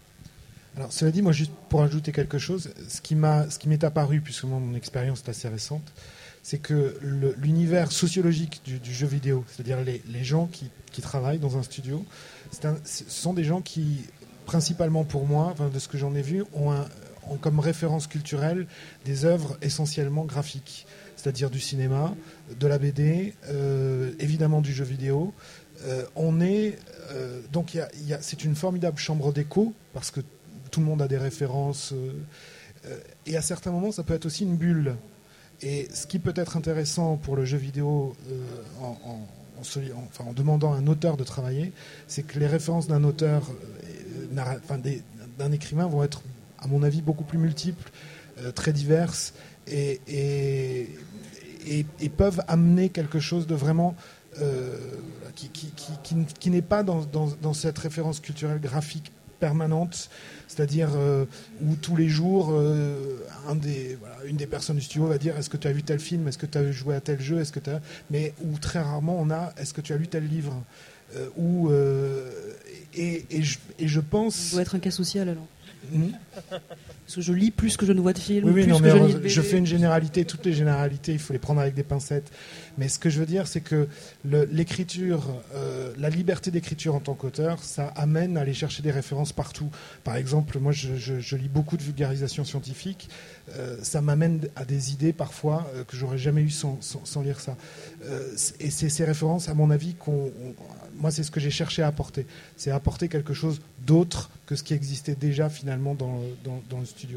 Alors, cela dit, moi, juste pour ajouter quelque chose, ce qui m'a, ce qui m'est apparu, puisque moi, mon expérience est assez récente, c'est que le, l'univers sociologique du, du jeu vidéo, c'est-à-dire les, les gens qui, qui travaillent dans un studio, c'est un, ce sont des gens qui, principalement pour moi, enfin, de ce que j'en ai vu, ont, un, ont comme référence culturelle des œuvres essentiellement graphiques, c'est-à-dire du cinéma, de la B D, euh, évidemment du jeu vidéo. Euh, on est euh, donc y a, y a, c'est une formidable chambre d'écho parce que tout le monde a des références euh, euh, et à certains moments ça peut être aussi une bulle. Et ce qui peut être intéressant pour le jeu vidéo euh, en, en, en, en, enfin, en demandant à un auteur de travailler, c'est que les références d'un auteur, euh, enfin, des, d'un écrivain vont être, à mon avis, beaucoup plus multiples, euh, très diverses et, et, et, et peuvent amener quelque chose de vraiment euh, qui, qui, qui, qui, qui n'est pas dans, dans, dans cette référence culturelle graphique permanente, c'est-à-dire euh, où tous les jours euh, un des, voilà, une des personnes du studio va dire est-ce que tu as vu tel film, est-ce que tu as joué à tel jeu, est-ce que tu as... mais où très rarement on a est-ce que tu as lu tel livre, euh, où, euh, et, et, je, et je pense... Ça doit être un cas social alors. Mmh. Parce que je lis plus que je ne vois de films. Oui, oui, plus non, que mais je, alors, lis de B D. Je fais une généralité. Toutes les généralités, il faut les prendre avec des pincettes. Mais ce que je veux dire, c'est que le, l'écriture, euh, la liberté d'écriture en tant qu'auteur, ça amène à aller chercher des références partout. Par exemple, moi, je, je, je lis beaucoup de vulgarisation scientifique. Euh, ça m'amène à des idées parfois euh, que j'aurais jamais eu sans, sans, sans lire ça. Euh, et c'est ces références, à mon avis, qu'on, on, moi, c'est ce que j'ai cherché à apporter. C'est apporter quelque chose d'autre que ce qui existait déjà finalement dans, dans, dans le studio.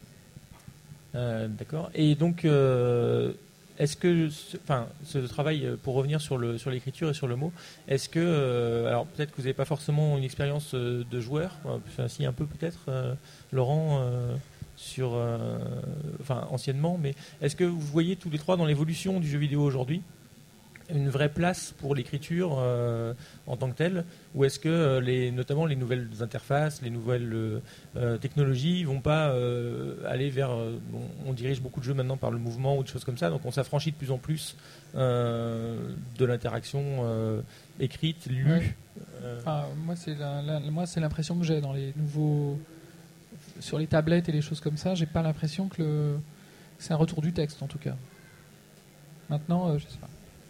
Euh, d'accord. Et donc, euh, est-ce que, enfin, ce travail, pour revenir sur le sur l'écriture et sur le mot, est-ce que, euh, alors peut-être que vous n'avez pas forcément une expérience de joueur, enfin si un peu peut-être, euh, Laurent, euh, sur, euh, enfin anciennement, mais est-ce que vous voyez tous les trois dans l'évolution du jeu vidéo aujourd'hui une vraie place pour l'écriture euh, en tant que telle, ou est-ce que euh, les, notamment les nouvelles interfaces, les nouvelles euh, technologies vont pas euh, aller vers... Euh, on, on dirige beaucoup de jeux maintenant par le mouvement ou des choses comme ça, donc on s'affranchit de plus en plus euh, de l'interaction euh, écrite, lue. Ouais. Euh. Enfin, moi, c'est la, la, moi, c'est l'impression que j'ai dans les nouveaux... Sur les tablettes et les choses comme ça, j'ai pas l'impression que le... c'est un retour du texte, en tout cas. Maintenant, euh, je sais pas.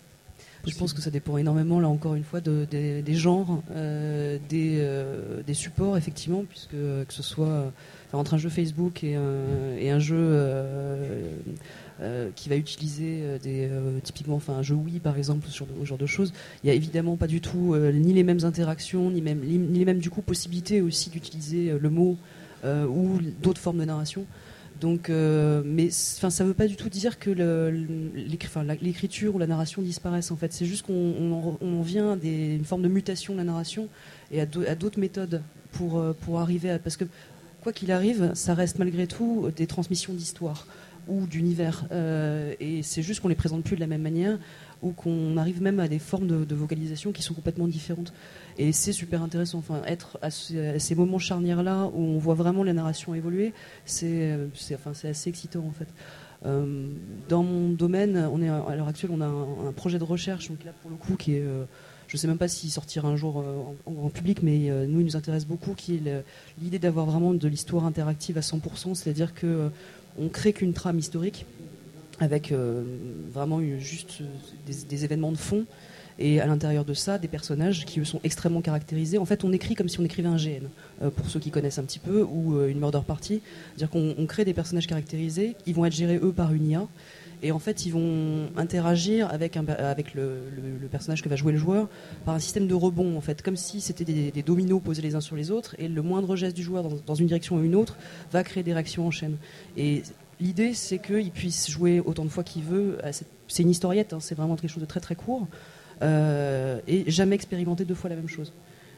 Je pense que ça dépend énormément, là encore une fois, de, de, des genres, euh, des, euh, des supports, effectivement, puisque que ce soit enfin, entre un jeu Facebook et un, et un jeu euh, euh, qui va utiliser des, euh, typiquement enfin, un jeu Wii, par exemple, sur ce genre de choses, il n'y a évidemment pas du tout euh, ni les mêmes interactions, ni, même, ni les mêmes du coup, possibilités aussi d'utiliser le mot euh, ou d'autres formes de narration. Donc, euh, mais enfin, ça ne veut pas du tout dire que le, l'écri- enfin, l'écriture ou la narration disparaissent. En fait, c'est juste qu'on on, on vient à des, une forme de mutation de la narration et à, do, à d'autres méthodes pour pour arriver à, parce que quoi qu'il arrive, ça reste malgré tout des transmissions d'histoire ou d'univers. Euh, et c'est juste qu'on les présente plus de la même manière ou qu'on arrive même à des formes de, de vocalisation qui sont complètement différentes. Et c'est super intéressant. Enfin, être à, ce, à ces moments charnières-là où on voit vraiment la narration évoluer, c'est, c'est, enfin, c'est assez excitant en fait. Euh, dans mon domaine, on est à l'heure actuelle, on a un, un projet de recherche, donc là pour le coup, qui est, euh, je ne sais même pas s'il sortira un jour euh, en, en public, mais euh, nous, il nous intéresse beaucoup, qui est le, l'idée d'avoir vraiment de l'histoire interactive à cent pour cent, c'est-à-dire que euh, on crée qu'une trame historique avec euh, vraiment une, juste des, des événements de fond. Et à l'intérieur de ça, des personnages qui eux sont extrêmement caractérisés. En fait, on écrit comme si on écrivait un G N, euh, pour ceux qui connaissent un petit peu, ou euh, une murder party. C'est-à-dire qu'on on crée des personnages caractérisés, ils vont être gérés eux par une I A, et en fait, ils vont interagir avec, un, avec le, le, le personnage que va jouer le joueur par un système de rebond, en fait, comme si c'était des, des dominos posés les uns sur les autres, et le moindre geste du joueur dans, dans une direction ou une autre va créer des réactions en chaîne. Et l'idée, c'est qu'il puisse jouer autant de fois qu'il veut. C'est une historiette, hein, c'est vraiment quelque chose de très très court. Euh, et jamais expérimenter deux fois la même chose.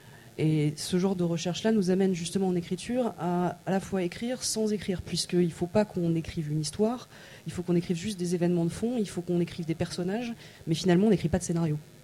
Et ce genre de recherche-là nous amène justement en écriture à à la fois écrire sans écrire, puisqu'il ne faut pas qu'on écrive une histoire, il faut qu'on écrive juste des événements de fond, il faut qu'on écrive des personnages, mais finalement on n'écrit pas de scénario.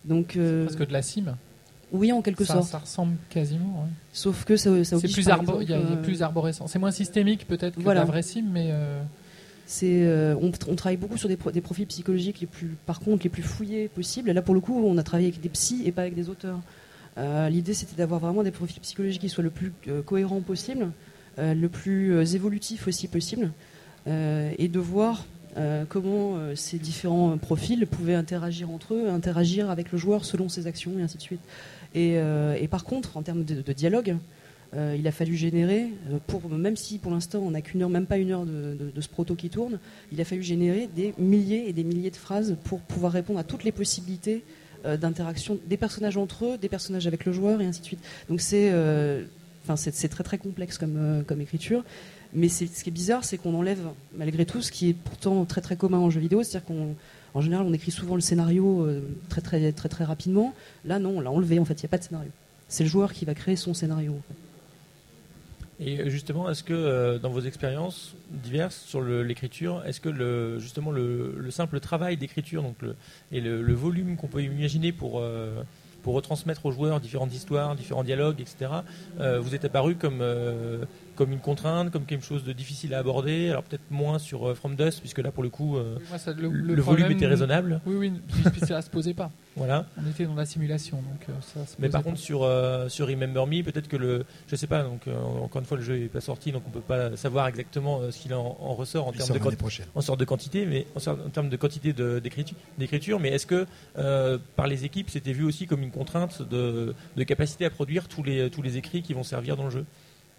Donc, euh, c'est presque de la sim. Oui, en quelque ça, sorte. Ça ressemble quasiment. Ouais. Sauf que ça, ça oblige. C'est plus arbo- il y a, il y a plus arborescent. C'est moins systémique peut-être que voilà. la vraie sim, mais. Euh... C'est, euh, on, on travaille beaucoup sur des, pro- des profils psychologiques les plus, par contre, les plus fouillés possibles. Et là, pour le coup, on a travaillé avec des psys et pas avec des auteurs. Euh, l'idée, c'était d'avoir vraiment des profils psychologiques qui soient le plus euh, cohérents possible, euh, le plus euh, évolutif aussi possible, euh, et de voir euh, comment euh, ces différents profils pouvaient interagir entre eux, interagir avec le joueur selon ses actions, et ainsi de suite. Et, euh, et par contre, en termes de, de dialogue, Euh, il a fallu générer, euh, pour, même si pour l'instant on n'a qu'une heure, même pas une heure de, de, de ce proto qui tourne, il a fallu générer des milliers et des milliers de phrases pour pouvoir répondre à toutes les possibilités euh, d'interaction des personnages entre eux, des personnages avec le joueur et ainsi de suite. Donc c'est, euh, enfin c'est, c'est très très complexe comme, euh, comme écriture. Mais c'est, ce qui est bizarre, c'est qu'on enlève malgré tout ce qui est pourtant très très commun en jeu vidéo, c'est-à-dire qu'on en général on écrit souvent le scénario euh, très, très très très très rapidement. Là non, on l'a enlevé en fait, il n'y a pas de scénario. C'est le joueur qui va créer son scénario. En fait. Et justement, est-ce que euh, dans vos expériences diverses sur le, l'écriture, est-ce que le, justement le, le simple travail d'écriture donc le, et le, le volume qu'on peut imaginer pour, euh, pour retransmettre aux joueurs différentes histoires, différents dialogues, et cetera, euh, vous est apparu comme, euh, comme une contrainte, comme quelque chose de difficile à aborder? Alors peut-être moins sur euh, From Dust, puisque là pour le coup, euh, oui, moi, ça, le, le, le volume était raisonnable. Oui, oui, puis ça ne se posait pas. Voilà. On était dans la simulation, donc euh, ça se Mais par pas. contre sur euh, sur Remember Me, peut-être que le, je sais pas, donc euh, encore une fois le jeu est pas sorti, donc on peut pas savoir exactement euh, ce qu'il en, en ressort en Il termes sort de l'année quanti- prochaine. en sorte de quantité, mais en, sorte- en termes de quantité de, d'écriture, d'écriture. Mais est-ce que euh, par les équipes, c'était vu aussi comme une contrainte de, de capacité à produire tous les tous les écrits qui vont servir dans le jeu?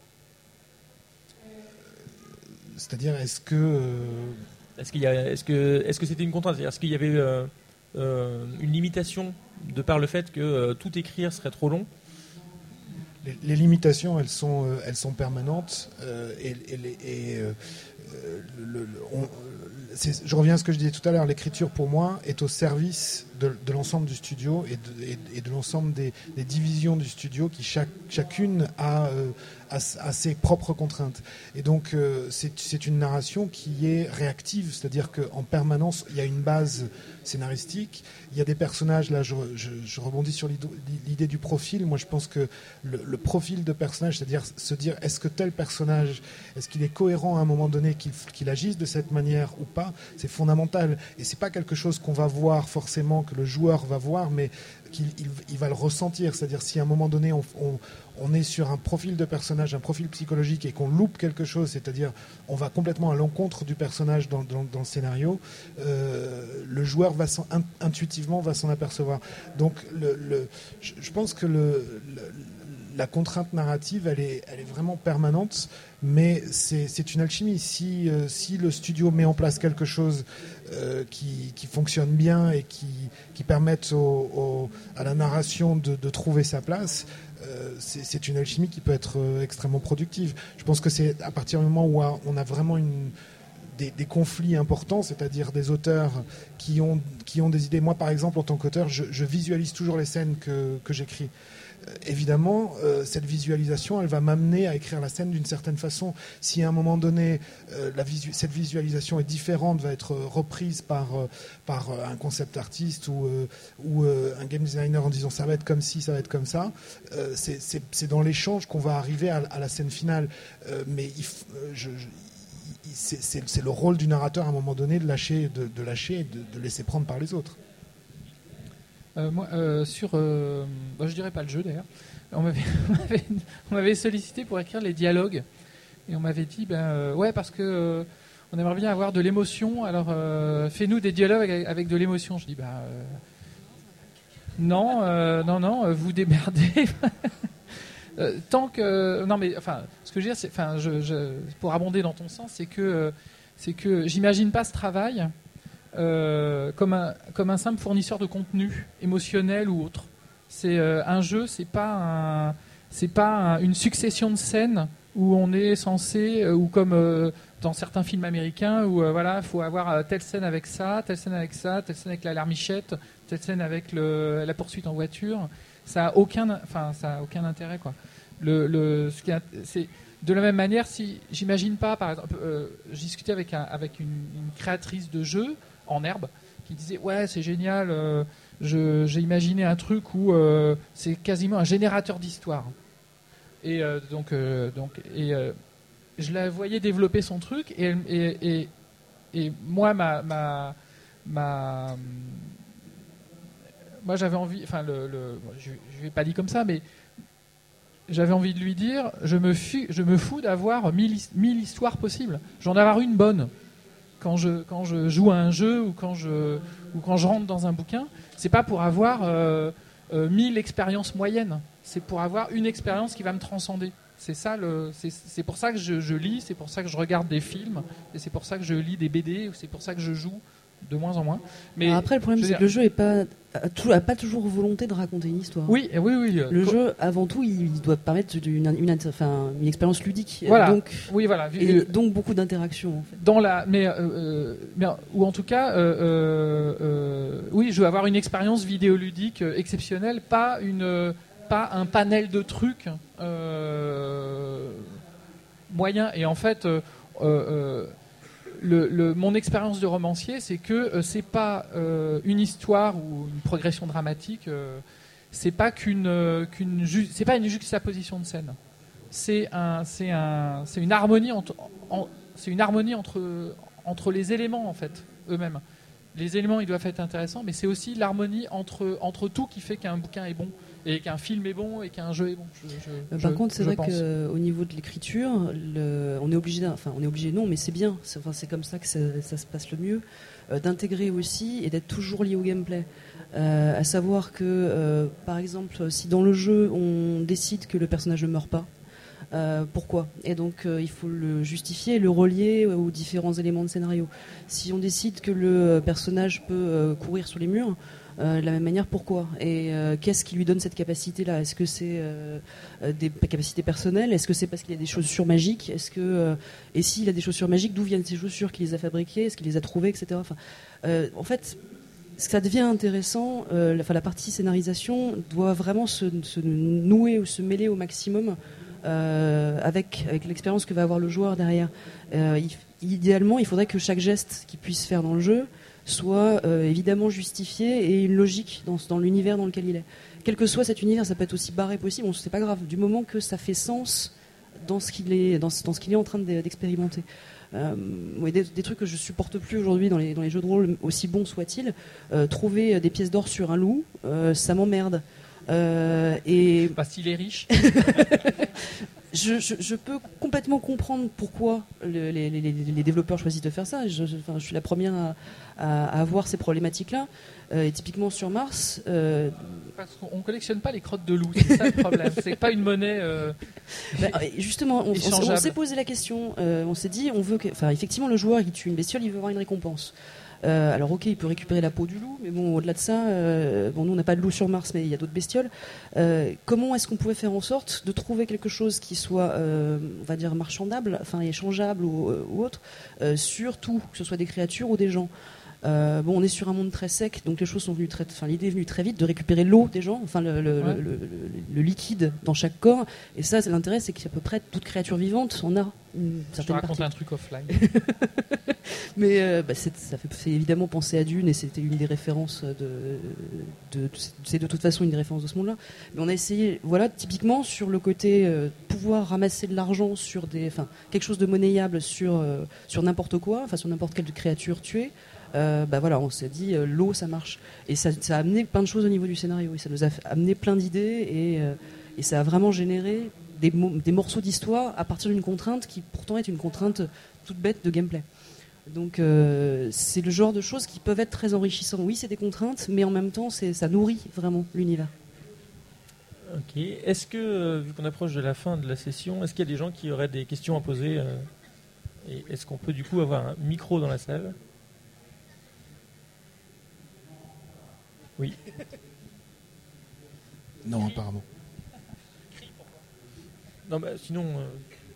C'est-à-dire, est-ce que euh, Est-ce qu'il y a, est-ce que est-ce que c'était une contrainte? C'est-à-dire, est-ce qu'il y avait euh, euh, une limitation de par le fait que euh, tout écrire serait trop long? les, les limitations, elles sont, euh, elles sont permanentes euh, et, et, les- et, euh, le- le- on- c'est- je reviens à ce que je disais tout à l'heure. L'écriture, pour moi, est au service de, de l'ensemble du studio et de, et, et de l'ensemble des, des divisions du studio qui chaque, chacune a, euh, a, a ses propres contraintes. Et donc, euh, c'est, c'est une narration qui est réactive, c'est-à-dire qu'en permanence, il y a une base scénaristique. Il y a des personnages, là, je, je, je rebondis sur l'idée, l'idée du profil. Moi, je pense que le, le profil de personnage, c'est-à-dire se dire, est-ce que tel personnage, est-ce qu'il est cohérent à un moment donné qu'il, qu'il agisse de cette manière ou pas, c'est fondamental. Et c'est pas quelque chose qu'on va voir forcément, que le joueur va voir, mais qu'il il, il va le ressentir. C'est-à-dire si à un moment donné on, on, on est sur un profil de personnage, un profil psychologique et qu'on loupe quelque chose, c'est-à-dire on va complètement à l'encontre du personnage dans, dans, dans le scénario, euh, le joueur va s'en, intuitivement va s'en apercevoir. Donc le, le, je, je pense que le, le la contrainte narrative, elle est, elle est vraiment permanente, mais c'est, c'est une alchimie. Si, euh, si le studio met en place quelque chose euh, qui, qui fonctionne bien et qui, qui permette au, au, à la narration de, de trouver sa place, euh, c'est, c'est une alchimie qui peut être euh, extrêmement productive. Je pense que c'est à partir du moment où on a vraiment une... Des, des conflits importants, c'est-à-dire des auteurs qui ont, qui ont des idées. Moi, par exemple, en tant qu'auteur, je, je visualise toujours les scènes que, que j'écris. Euh, évidemment, euh, cette visualisation, elle va m'amener à écrire la scène d'une certaine façon. Si à un moment donné, euh, la visu- cette visualisation est différente, va être reprise par, euh, par euh, un concept artiste ou, euh, ou euh, un game designer en disant ça va être comme ci, ça va être comme ça, euh, c'est, c'est, c'est dans l'échange qu'on va arriver à, à la scène finale. Euh, mais il f- euh, je, je C'est, c'est, c'est le rôle du narrateur à un moment donné de lâcher, de, de lâcher et de, de laisser prendre par les autres. Euh, moi, euh, sur, euh, bah, je dirais pas le jeu d'ailleurs. On m'avait, on m'avait, on m'avait sollicité pour écrire les dialogues et on m'avait dit, ben euh, ouais, parce que euh, on aimerait bien avoir de l'émotion. Alors euh, fais-nous des dialogues avec, avec de l'émotion. Je dis, bah euh, non, euh, non, non, vous démerdez. Euh, tant que non mais enfin ce que je veux dire c'est enfin je, je, pour abonder dans ton sens c'est que euh, c'est que j'imagine pas ce travail euh, comme un comme un simple fournisseur de contenu émotionnel ou autre. C'est euh, un jeu, c'est pas un c'est pas un, une succession de scènes où on est censé euh, ou comme euh, dans certains films américains où euh, voilà faut avoir euh, telle scène avec ça, telle scène avec ça, telle scène avec la larmichette, telle scène avec le, la poursuite en voiture. Ça a aucun, enfin, ça a aucun intérêt, quoi. Le, le, ce qui a, c'est de la même manière, si j'imagine pas, par exemple, euh, je discutais avec, un, avec une, une créatrice de jeux en herbe qui disaient ouais c'est génial, euh, je, j'ai imaginé un truc où euh, c'est quasiment un générateur d'histoire. Et euh, donc, euh, donc et, euh, je la voyais développer son truc et, et, et, et moi ma, ma, ma moi j'avais envie, enfin le, le je, je vais pas dit comme ça, mais j'avais envie de lui dire je me, fu, je me fous d'avoir mille, mille histoires possibles, j'en avoir une bonne. Quand je, quand je joue à un jeu ou quand je, ou quand je rentre dans un bouquin, c'est pas pour avoir euh, euh, mille expériences moyennes, c'est pour avoir une expérience qui va me transcender. C'est, ça le, c'est, c'est pour ça que je, je lis, c'est pour ça que je regarde des films, et c'est pour ça que je lis des B D, c'est pour ça que je joue de moins en moins. Mais alors après, le problème, c'est dire... que le jeu n'a pas, a pas toujours volonté de raconter une histoire. Oui, oui, oui. Le Co- jeu, avant tout, il, il doit permettre une, une, une, enfin, une expérience ludique. Voilà. Donc, oui, voilà. et donc beaucoup d'interactions, en fait. Dans la, mais, euh, mais ou en tout cas, euh, euh, euh, oui, je veux avoir une expérience vidéoludique exceptionnelle, pas une, pas un panel de trucs euh, moyens. Et en fait, euh, euh, le, le, mon expérience de romancier, c'est que euh, c'est pas euh, une histoire ou une progression dramatique. Euh, c'est pas qu'une, euh, qu'une, ju- c'est pas une juxtaposition de scène. C'est un, c'est un, c'est une harmonie entre, en, c'est une harmonie entre, entre les éléments en fait eux-mêmes. Les éléments ils doivent être intéressants, mais c'est aussi l'harmonie entre, entre tout qui fait qu'un bouquin est bon et qu'un film est bon et qu'un jeu est bon. Je, je, Par je, contre, c'est je vrai pense. qu'au niveau de l'écriture, le, on est obligé, enfin on est obligé non, mais c'est bien. C'est, enfin, c'est comme ça que ça, ça se passe le mieux, euh, d'intégrer aussi et d'être toujours lié au gameplay. Euh, à savoir que, euh, par exemple, si dans le jeu on décide que le personnage ne meurt pas. Euh, pourquoi ? Et donc euh, il faut le justifier et le relier aux différents éléments de scénario. Si on décide que le personnage peut euh, courir sur les murs, euh, de la même manière, pourquoi ? Et euh, qu'est-ce qui lui donne cette capacité-là ? Est-ce que c'est euh, des capacités personnelles ? Est-ce que c'est parce qu'il a des chaussures magiques ? Est-ce que euh, et s'il a des chaussures magiques, d'où viennent ces chaussures ? Qui les a fabriquées ? Est-ce qu'il les a trouvées, et cetera. Enfin, euh, en fait, ça devient intéressant. Euh, la, enfin, la partie scénarisation doit vraiment se, se nouer ou se mêler au maximum. Euh, avec, avec l'expérience que va avoir le joueur derrière. Euh, il, idéalement, il faudrait que chaque geste qu'il puisse faire dans le jeu soit euh, évidemment justifié et une logique dans, dans l'univers dans lequel il est. Quel que soit cet univers, ça peut être aussi barré possible, bon, c'est pas grave, du moment que ça fait sens dans ce qu'il est, dans, dans ce qu'il est en train de, d'expérimenter. Euh, ouais, des, des trucs que je supporte plus aujourd'hui dans les, dans les jeux de rôle, aussi bons soient-ils, euh, trouver des pièces d'or sur un loup, euh, ça m'emmerde. Euh, et Parce qu'il est riche. je, je, je peux complètement comprendre pourquoi le, les, les, les développeurs choisissent de faire ça. Je, je, enfin, je suis la première à, à, à avoir ces problématiques-là. Euh, et typiquement sur Mars... Euh... Parce qu'on ne collectionne pas les crottes de loup, c'est ça le problème. C'est pas une monnaie... Euh... Bah, justement, on, on, on s'est posé la question. Euh, on s'est dit, on veut que... Enfin, effectivement, le joueur, il tue une bestiole, il veut avoir une récompense. Euh, alors ok, il peut récupérer la peau du loup, mais bon, au-delà de ça, euh, bon, nous on n'a pas de loup sur Mars, mais il y a d'autres bestioles. Euh, comment est-ce qu'on pouvait faire en sorte de trouver quelque chose qui soit, euh, on va dire, marchandable, enfin échangeable ou, ou autre, euh, sur tout, que ce soit des créatures ou des gens. Euh, bon, on est sur un monde très sec, donc les choses sont venues très, enfin l'idée est venue très vite de récupérer l'eau des gens, enfin le, le, ouais. le, le, le, le liquide dans chaque corps. Et ça, c'est l'intérêt, c'est qu'à peu près toute créature vivante, on a une certaine Je te raconte partie. un truc offline. Mais euh, bah, c'est, ça fait, fait évidemment penser à Dune, et c'était une des références de, de, de c'est de toute façon une des références de ce monde-là. Mais on a essayé, voilà, typiquement sur le côté euh, pouvoir ramasser de l'argent sur des, enfin quelque chose de monnayable sur euh, sur n'importe quoi, enfin sur n'importe quelle créature tuée. Euh, bah voilà, on s'est dit euh, l'eau ça marche, et ça, ça a amené plein de choses au niveau du scénario, et ça nous a amené plein d'idées, et, euh, et ça a vraiment généré des, mo- des morceaux d'histoire à partir d'une contrainte qui pourtant est une contrainte toute bête de gameplay. Donc euh, c'est le genre de choses qui peuvent être très enrichissantes. Oui, c'est des contraintes, mais en même temps c'est, ça nourrit vraiment l'univers. Ok. Est-ce que, euh, vu qu'on approche de la fin de la session, est-ce qu'il y a des gens qui auraient des questions à poser euh, et est-ce qu'on peut du coup avoir un micro dans la salle ? Oui. Non, apparemment. Non, bah, sinon. Euh...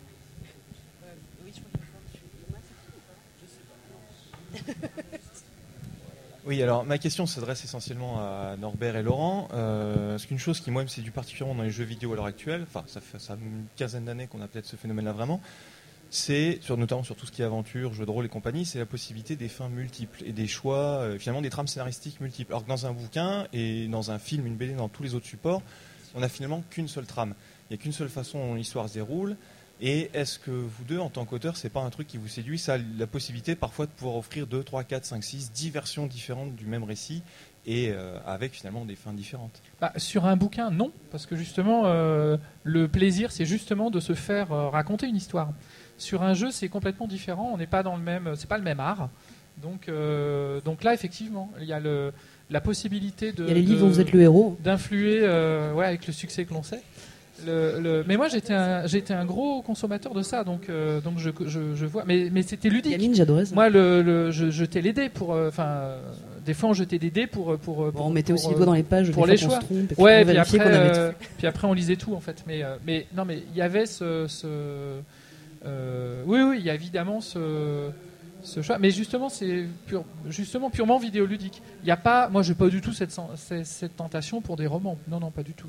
Oui, alors ma question s'adresse essentiellement à Norbert et Laurent. Euh, parce qu'une chose qui, moi, me séduit particulièrement dans les jeux vidéo à l'heure actuelle, enfin, ça fait ça une quinzaine d'années qu'on a peut-être ce phénomène-là vraiment, c'est, sur, notamment sur tout ce qui est aventure, jeu de rôle et compagnie, c'est la possibilité des fins multiples et des choix, euh, finalement des trames scénaristiques multiples. Alors que dans un bouquin et dans un film, une B D, dans tous les autres supports, on n'a finalement qu'une seule trame. Il n'y a qu'une seule façon dont l'histoire se déroule. Et est-ce que vous deux, en tant qu'auteur, c'est pas un truc qui vous séduit, ça, la possibilité parfois de pouvoir offrir deux, trois, quatre, cinq, six, dix versions différentes du même récit et euh, avec finalement des fins différentes? Bah, sur un bouquin, non, parce que justement, euh, le plaisir, c'est justement de se faire euh, raconter une histoire. Sur un jeu, c'est complètement différent. On n'est pas dans le même, c'est pas le même art. Donc, euh, donc là, effectivement, il y a le, la possibilité de. Il y a les de, livres où vous êtes le héros. D'influer, euh, ouais, avec le succès que l'on sait. Le, le, mais moi j'étais un, j'étais un gros consommateur de ça, donc, euh, donc je, je, je vois. Mais, mais c'était ludique. Yamine, j'adorais ça. Moi, le, le, je jetais les dés pour. Enfin, euh, des fois on jetait des dés pour. pour, pour, bon, on mettait pour, aussi les doigts dans les pages pour les choix. Trompe, et ouais, puis après, qu'on avait euh, puis après on lisait tout en fait. Mais, euh, mais non, mais il y avait ce. ce euh, oui, oui, il y a évidemment ce. Ce choix, mais justement c'est pur, justement purement vidéoludique. Il y a pas, moi j'ai pas du tout cette, cette, cette tentation pour des romans. Non, non, pas du tout.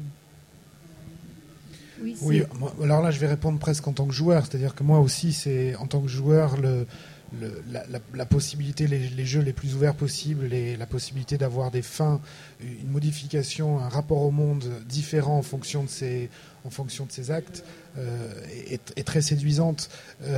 Oui, oui moi, alors là je vais répondre presque en tant que joueur, c'est-à-dire que moi aussi c'est en tant que joueur le, le, la, la, la possibilité, les, les jeux les plus ouverts possibles, les, la possibilité d'avoir des fins, une modification, un rapport au monde différent en fonction de ses, en fonction de ses actes. Euh, est, est très séduisante.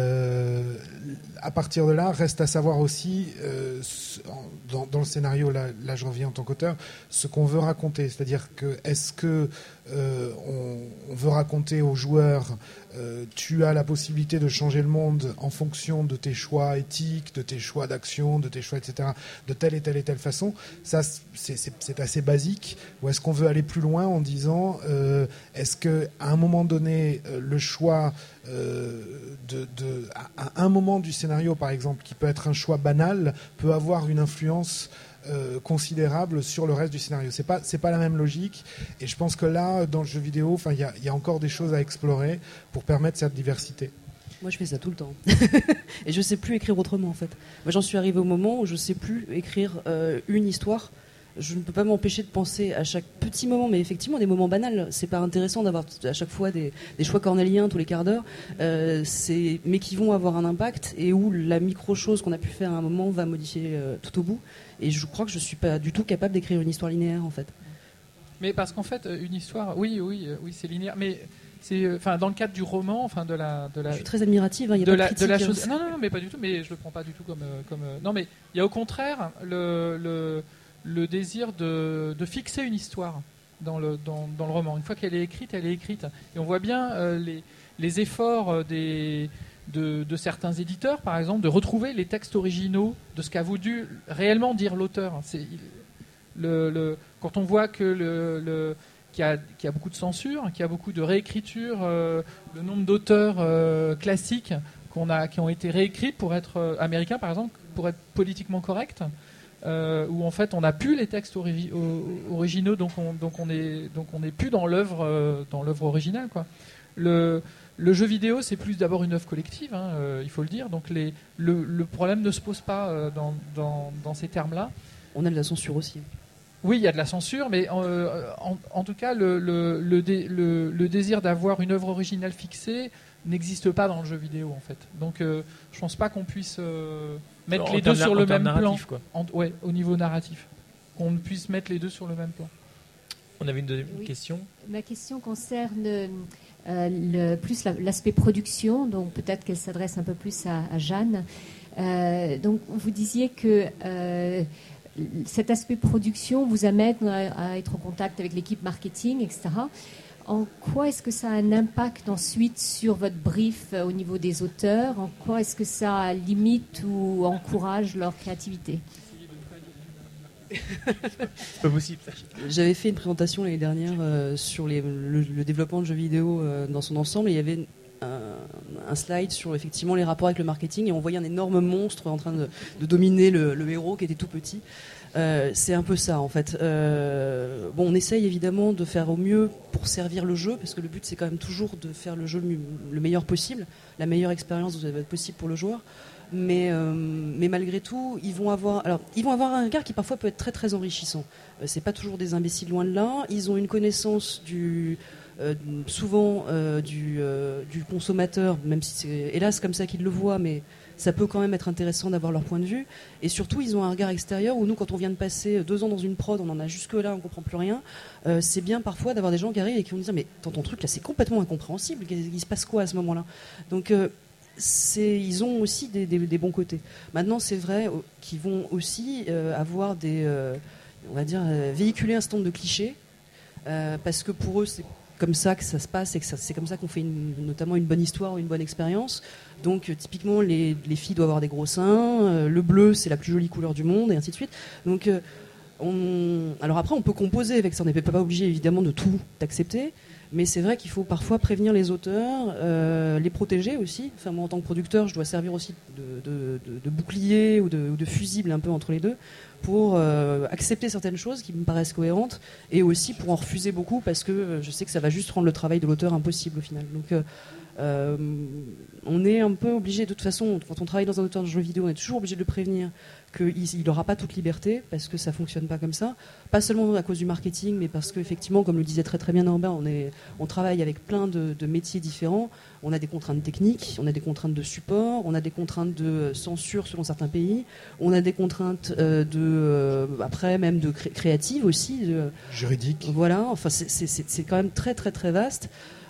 Euh, à partir de là, reste à savoir aussi, euh, dans, dans le scénario, là, là je reviens en tant qu'auteur, ce qu'on veut raconter. C'est-à-dire que est-ce que euh, on, on veut raconter aux joueurs, euh, tu as la possibilité de changer le monde en fonction de tes choix éthiques, de tes choix d'action, de tes choix, et cetera, de telle et telle et telle façon. Ça, c'est, c'est, c'est assez basique. Ou est-ce qu'on veut aller plus loin en disant, euh, est-ce qu'à un moment donné, euh, le choix euh, de, de à un moment du scénario par exemple qui peut être un choix banal peut avoir une influence euh, considérable sur le reste du scénario. C'est pas c'est pas la même logique et je pense que là dans le jeu vidéo, enfin il y a, y a encore des choses à explorer pour permettre cette diversité. Moi je fais ça tout le temps et je sais plus écrire autrement en fait. Moi j'en suis arrivé au moment où je sais plus écrire euh, une histoire. Je ne peux pas m'empêcher de penser à chaque petit moment, mais effectivement des moments banals. C'est pas intéressant d'avoir à chaque fois des, des choix cornéliens tous les quarts d'heure, euh, c'est, mais qui vont avoir un impact et où la micro chose qu'on a pu faire à un moment va modifier euh, tout au bout. Et je crois que je suis pas du tout capable d'écrire une histoire linéaire en fait. Mais parce qu'en fait une histoire, oui, oui, oui, c'est linéaire, mais c'est, enfin, dans le cadre du roman, enfin de la, de la. Je suis très admirative. Hein, y a de, pas la, de, de la critique, chose. Non, non, non, mais pas du tout. Mais je le prends pas du tout comme, comme. Non, mais il y a au contraire le. le le désir de, de fixer une histoire dans le, dans, dans le roman. Une fois qu'elle est écrite, elle est écrite. Et on voit bien euh, les, les efforts des, de, de certains éditeurs, par exemple, de retrouver les textes originaux de ce qu'a voulu réellement dire l'auteur. C'est, le, le, quand on voit que le, le, qu'il y a, qu'il y a beaucoup de censure, qu'il y a beaucoup de réécriture, euh, le nombre d'auteurs euh, classiques qu'on a, qui ont été réécrits pour être euh, américains, par exemple, pour être politiquement corrects, Euh, où en fait on n'a plus les textes ori- originaux, donc on donc on est donc on n'est plus dans l'œuvre euh, dans l'œuvre originale quoi. Le le jeu vidéo c'est plus d'abord une œuvre collective, hein, euh, il faut le dire. Donc les le, le problème ne se pose pas euh, dans, dans dans ces termes-là. On a de la censure aussi. Oui, il y a de la censure, mais euh, en, en tout cas le le le, dé, le le désir d'avoir une œuvre originale fixée n'existe pas dans le jeu vidéo en fait. Donc euh, je pense pas qu'on puisse euh, mettre Alors, les deux sur le même plan. Quoi. En, ouais, au niveau narratif, qu'on puisse mettre les deux sur le même plan. On avait une deuxième oui. question. Ma question concerne euh, le, plus la, l'aspect production, donc peut-être qu'elle s'adresse un peu plus à, à Jeanne. Euh, donc vous disiez que euh, cet aspect production vous amène à, à être en contact avec l'équipe marketing, et cetera. En quoi est-ce que ça a un impact ensuite sur votre brief au niveau des auteurs? En quoi est-ce que ça limite ou encourage leur créativité? C'est pas possible. J'avais fait une présentation l'année dernière euh, sur les, le, le développement de jeux vidéo euh, dans son ensemble et il y avait un, un slide sur effectivement les rapports avec le marketing et on voyait un énorme monstre en train de, de dominer le, le héros qui était tout petit. Euh, c'est un peu ça en fait. Euh, bon, on essaye évidemment de faire au mieux pour servir le jeu, parce que le but c'est quand même toujours de faire le jeu le, le meilleur possible, la meilleure expérience possible pour le joueur. Mais, euh, mais malgré tout, ils vont avoir, alors ils vont avoir un regard qui parfois peut être très très enrichissant. Euh, c'est pas toujours des imbéciles, loin de là. Ils ont une connaissance du euh, souvent euh, du, euh, du consommateur, même si c'est hélas comme ça qu'ils le voient, mais ça peut quand même être intéressant d'avoir leur point de vue. Et surtout, ils ont un regard extérieur où nous, quand on vient de passer deux ans dans une prod, on en a jusque-là, on comprend plus rien. Euh, c'est bien parfois d'avoir des gens qui arrivent et qui vont dire mais dans ton truc là, c'est complètement incompréhensible. Il se passe quoi à ce moment-là? Donc euh, c'est, ils ont aussi des, des, des bons côtés. Maintenant, c'est vrai euh, qu'ils vont aussi euh, avoir des, euh, on va dire, euh, véhiculer un certain nombre de clichés euh, parce que pour eux, c'est comme ça que ça se passe et que ça, c'est comme ça qu'on fait une, notamment une bonne histoire ou une bonne expérience. Donc euh, typiquement les, les filles doivent avoir des gros seins, euh, le bleu c'est la plus jolie couleur du monde et ainsi de suite. Donc euh, on... alors après on peut composer avec ça, on n'est pas obligé évidemment de tout accepter, mais c'est vrai qu'il faut parfois prévenir les auteurs, euh, les protéger aussi. Enfin moi en tant que producteur je dois servir aussi de, de, de, de bouclier ou de, ou de fusible un peu entre les deux pour euh, accepter certaines choses qui me paraissent cohérentes et aussi pour en refuser beaucoup parce que je sais que ça va juste rendre le travail de l'auteur impossible au final. Donc euh, euh, on est un peu obligé, de toute façon, quand on travaille dans un auteur de jeux vidéo, on est toujours obligé de le prévenir qu'il n'aura pas toute liberté parce que ça fonctionne pas comme ça. Pas seulement à cause du marketing, mais parce qu'effectivement, comme le disait très très bien Norbert, on, est, on travaille avec plein de, de métiers différents. On a des contraintes techniques, on a des contraintes de support, on a des contraintes de censure selon certains pays, on a des contraintes euh, de, euh, après même de cré- créatives aussi, de, juridique. Voilà, enfin c'est, c'est, c'est, c'est quand même très très très vaste.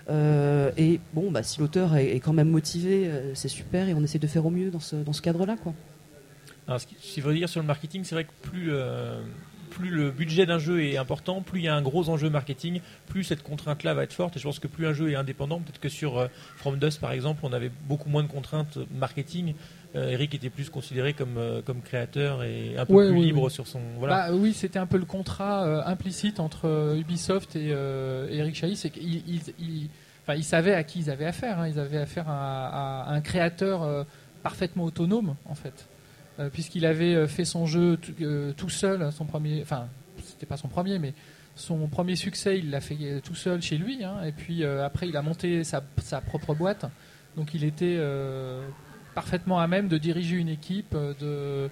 Euh, et bon, bah, si l'auteur est, est quand même motivé, euh, c'est super et on essaie de faire au mieux dans ce, dans ce cadre-là, quoi. Alors, ce qu'il faut dire sur le marketing, c'est vrai que plus, euh, plus le budget d'un jeu est important, plus il y a un gros enjeu marketing, plus cette contrainte-là va être forte. Et je pense que plus un jeu est indépendant, peut-être que sur euh, From Dust, par exemple, on avait beaucoup moins de contraintes marketing. Euh, Eric était plus considéré comme, euh, comme créateur et un peu Ouais, plus oui, libre oui. sur son... Voilà. Bah, oui, c'était un peu le contrat euh, implicite entre euh, Ubisoft et, euh, et Eric Chahi, c'est qu'ils ils, ils, enfin, ils savaient à qui ils avaient affaire. Hein. Ils avaient affaire à, à un créateur euh, parfaitement autonome, en fait. Euh, puisqu'il avait fait son jeu t- euh, tout seul, son premier, enfin c'était pas son premier, mais son premier succès il l'a fait tout seul chez lui, hein, et puis euh, après il a monté sa, sa propre boîte, donc il était euh, parfaitement à même de diriger une équipe, de,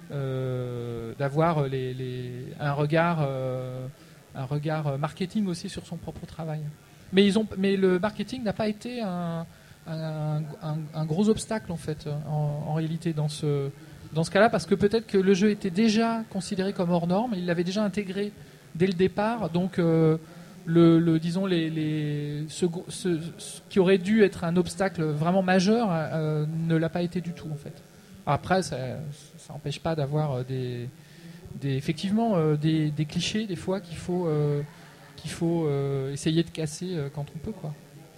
euh, d'avoir les, les, un regard, euh, un regard marketing aussi sur son propre travail. Mais ils ont, mais le marketing n'a pas été un, un, un, un gros obstacle en fait, en, en réalité dans ce Dans ce cas-là, parce que peut-être que le jeu était déjà considéré comme hors norme, il l'avait déjà intégré dès le départ, donc euh, le, le, disons les, les, ce, ce, ce qui aurait dû être un obstacle vraiment majeur euh, ne l'a pas été du tout en fait. Après, ça n'empêche pas d'avoir des, des, effectivement euh, des, des clichés des fois qu'il faut, euh, qu'il faut euh, essayer de casser euh, quand on peut, quoi.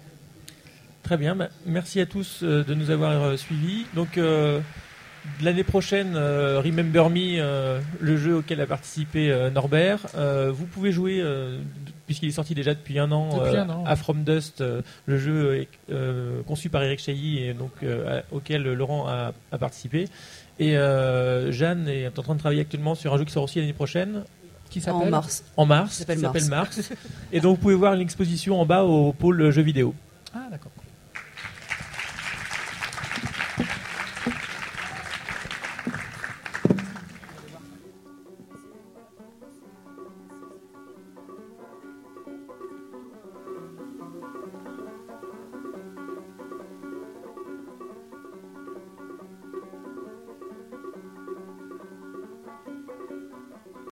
Très bien, bah, merci à tous euh, de nous avoir euh, suivis. Donc euh, l'année prochaine, euh, Remember Me, euh, le jeu auquel a participé euh, Norbert. Euh, vous pouvez jouer, euh, puisqu'il est sorti déjà depuis un an, depuis euh, un an à From Dust, euh, le jeu euh, conçu par Eric Chahi et donc euh, à, auquel Laurent a, a participé. Et euh, Jeanne est en train de travailler actuellement sur un jeu qui sort aussi l'année prochaine. Qui s'appelle En mars. En mars, Ça s'appelle qui s'appelle Mars. Mars. Et donc vous pouvez voir une exposition en bas au pôle jeux vidéo. Ah d'accord.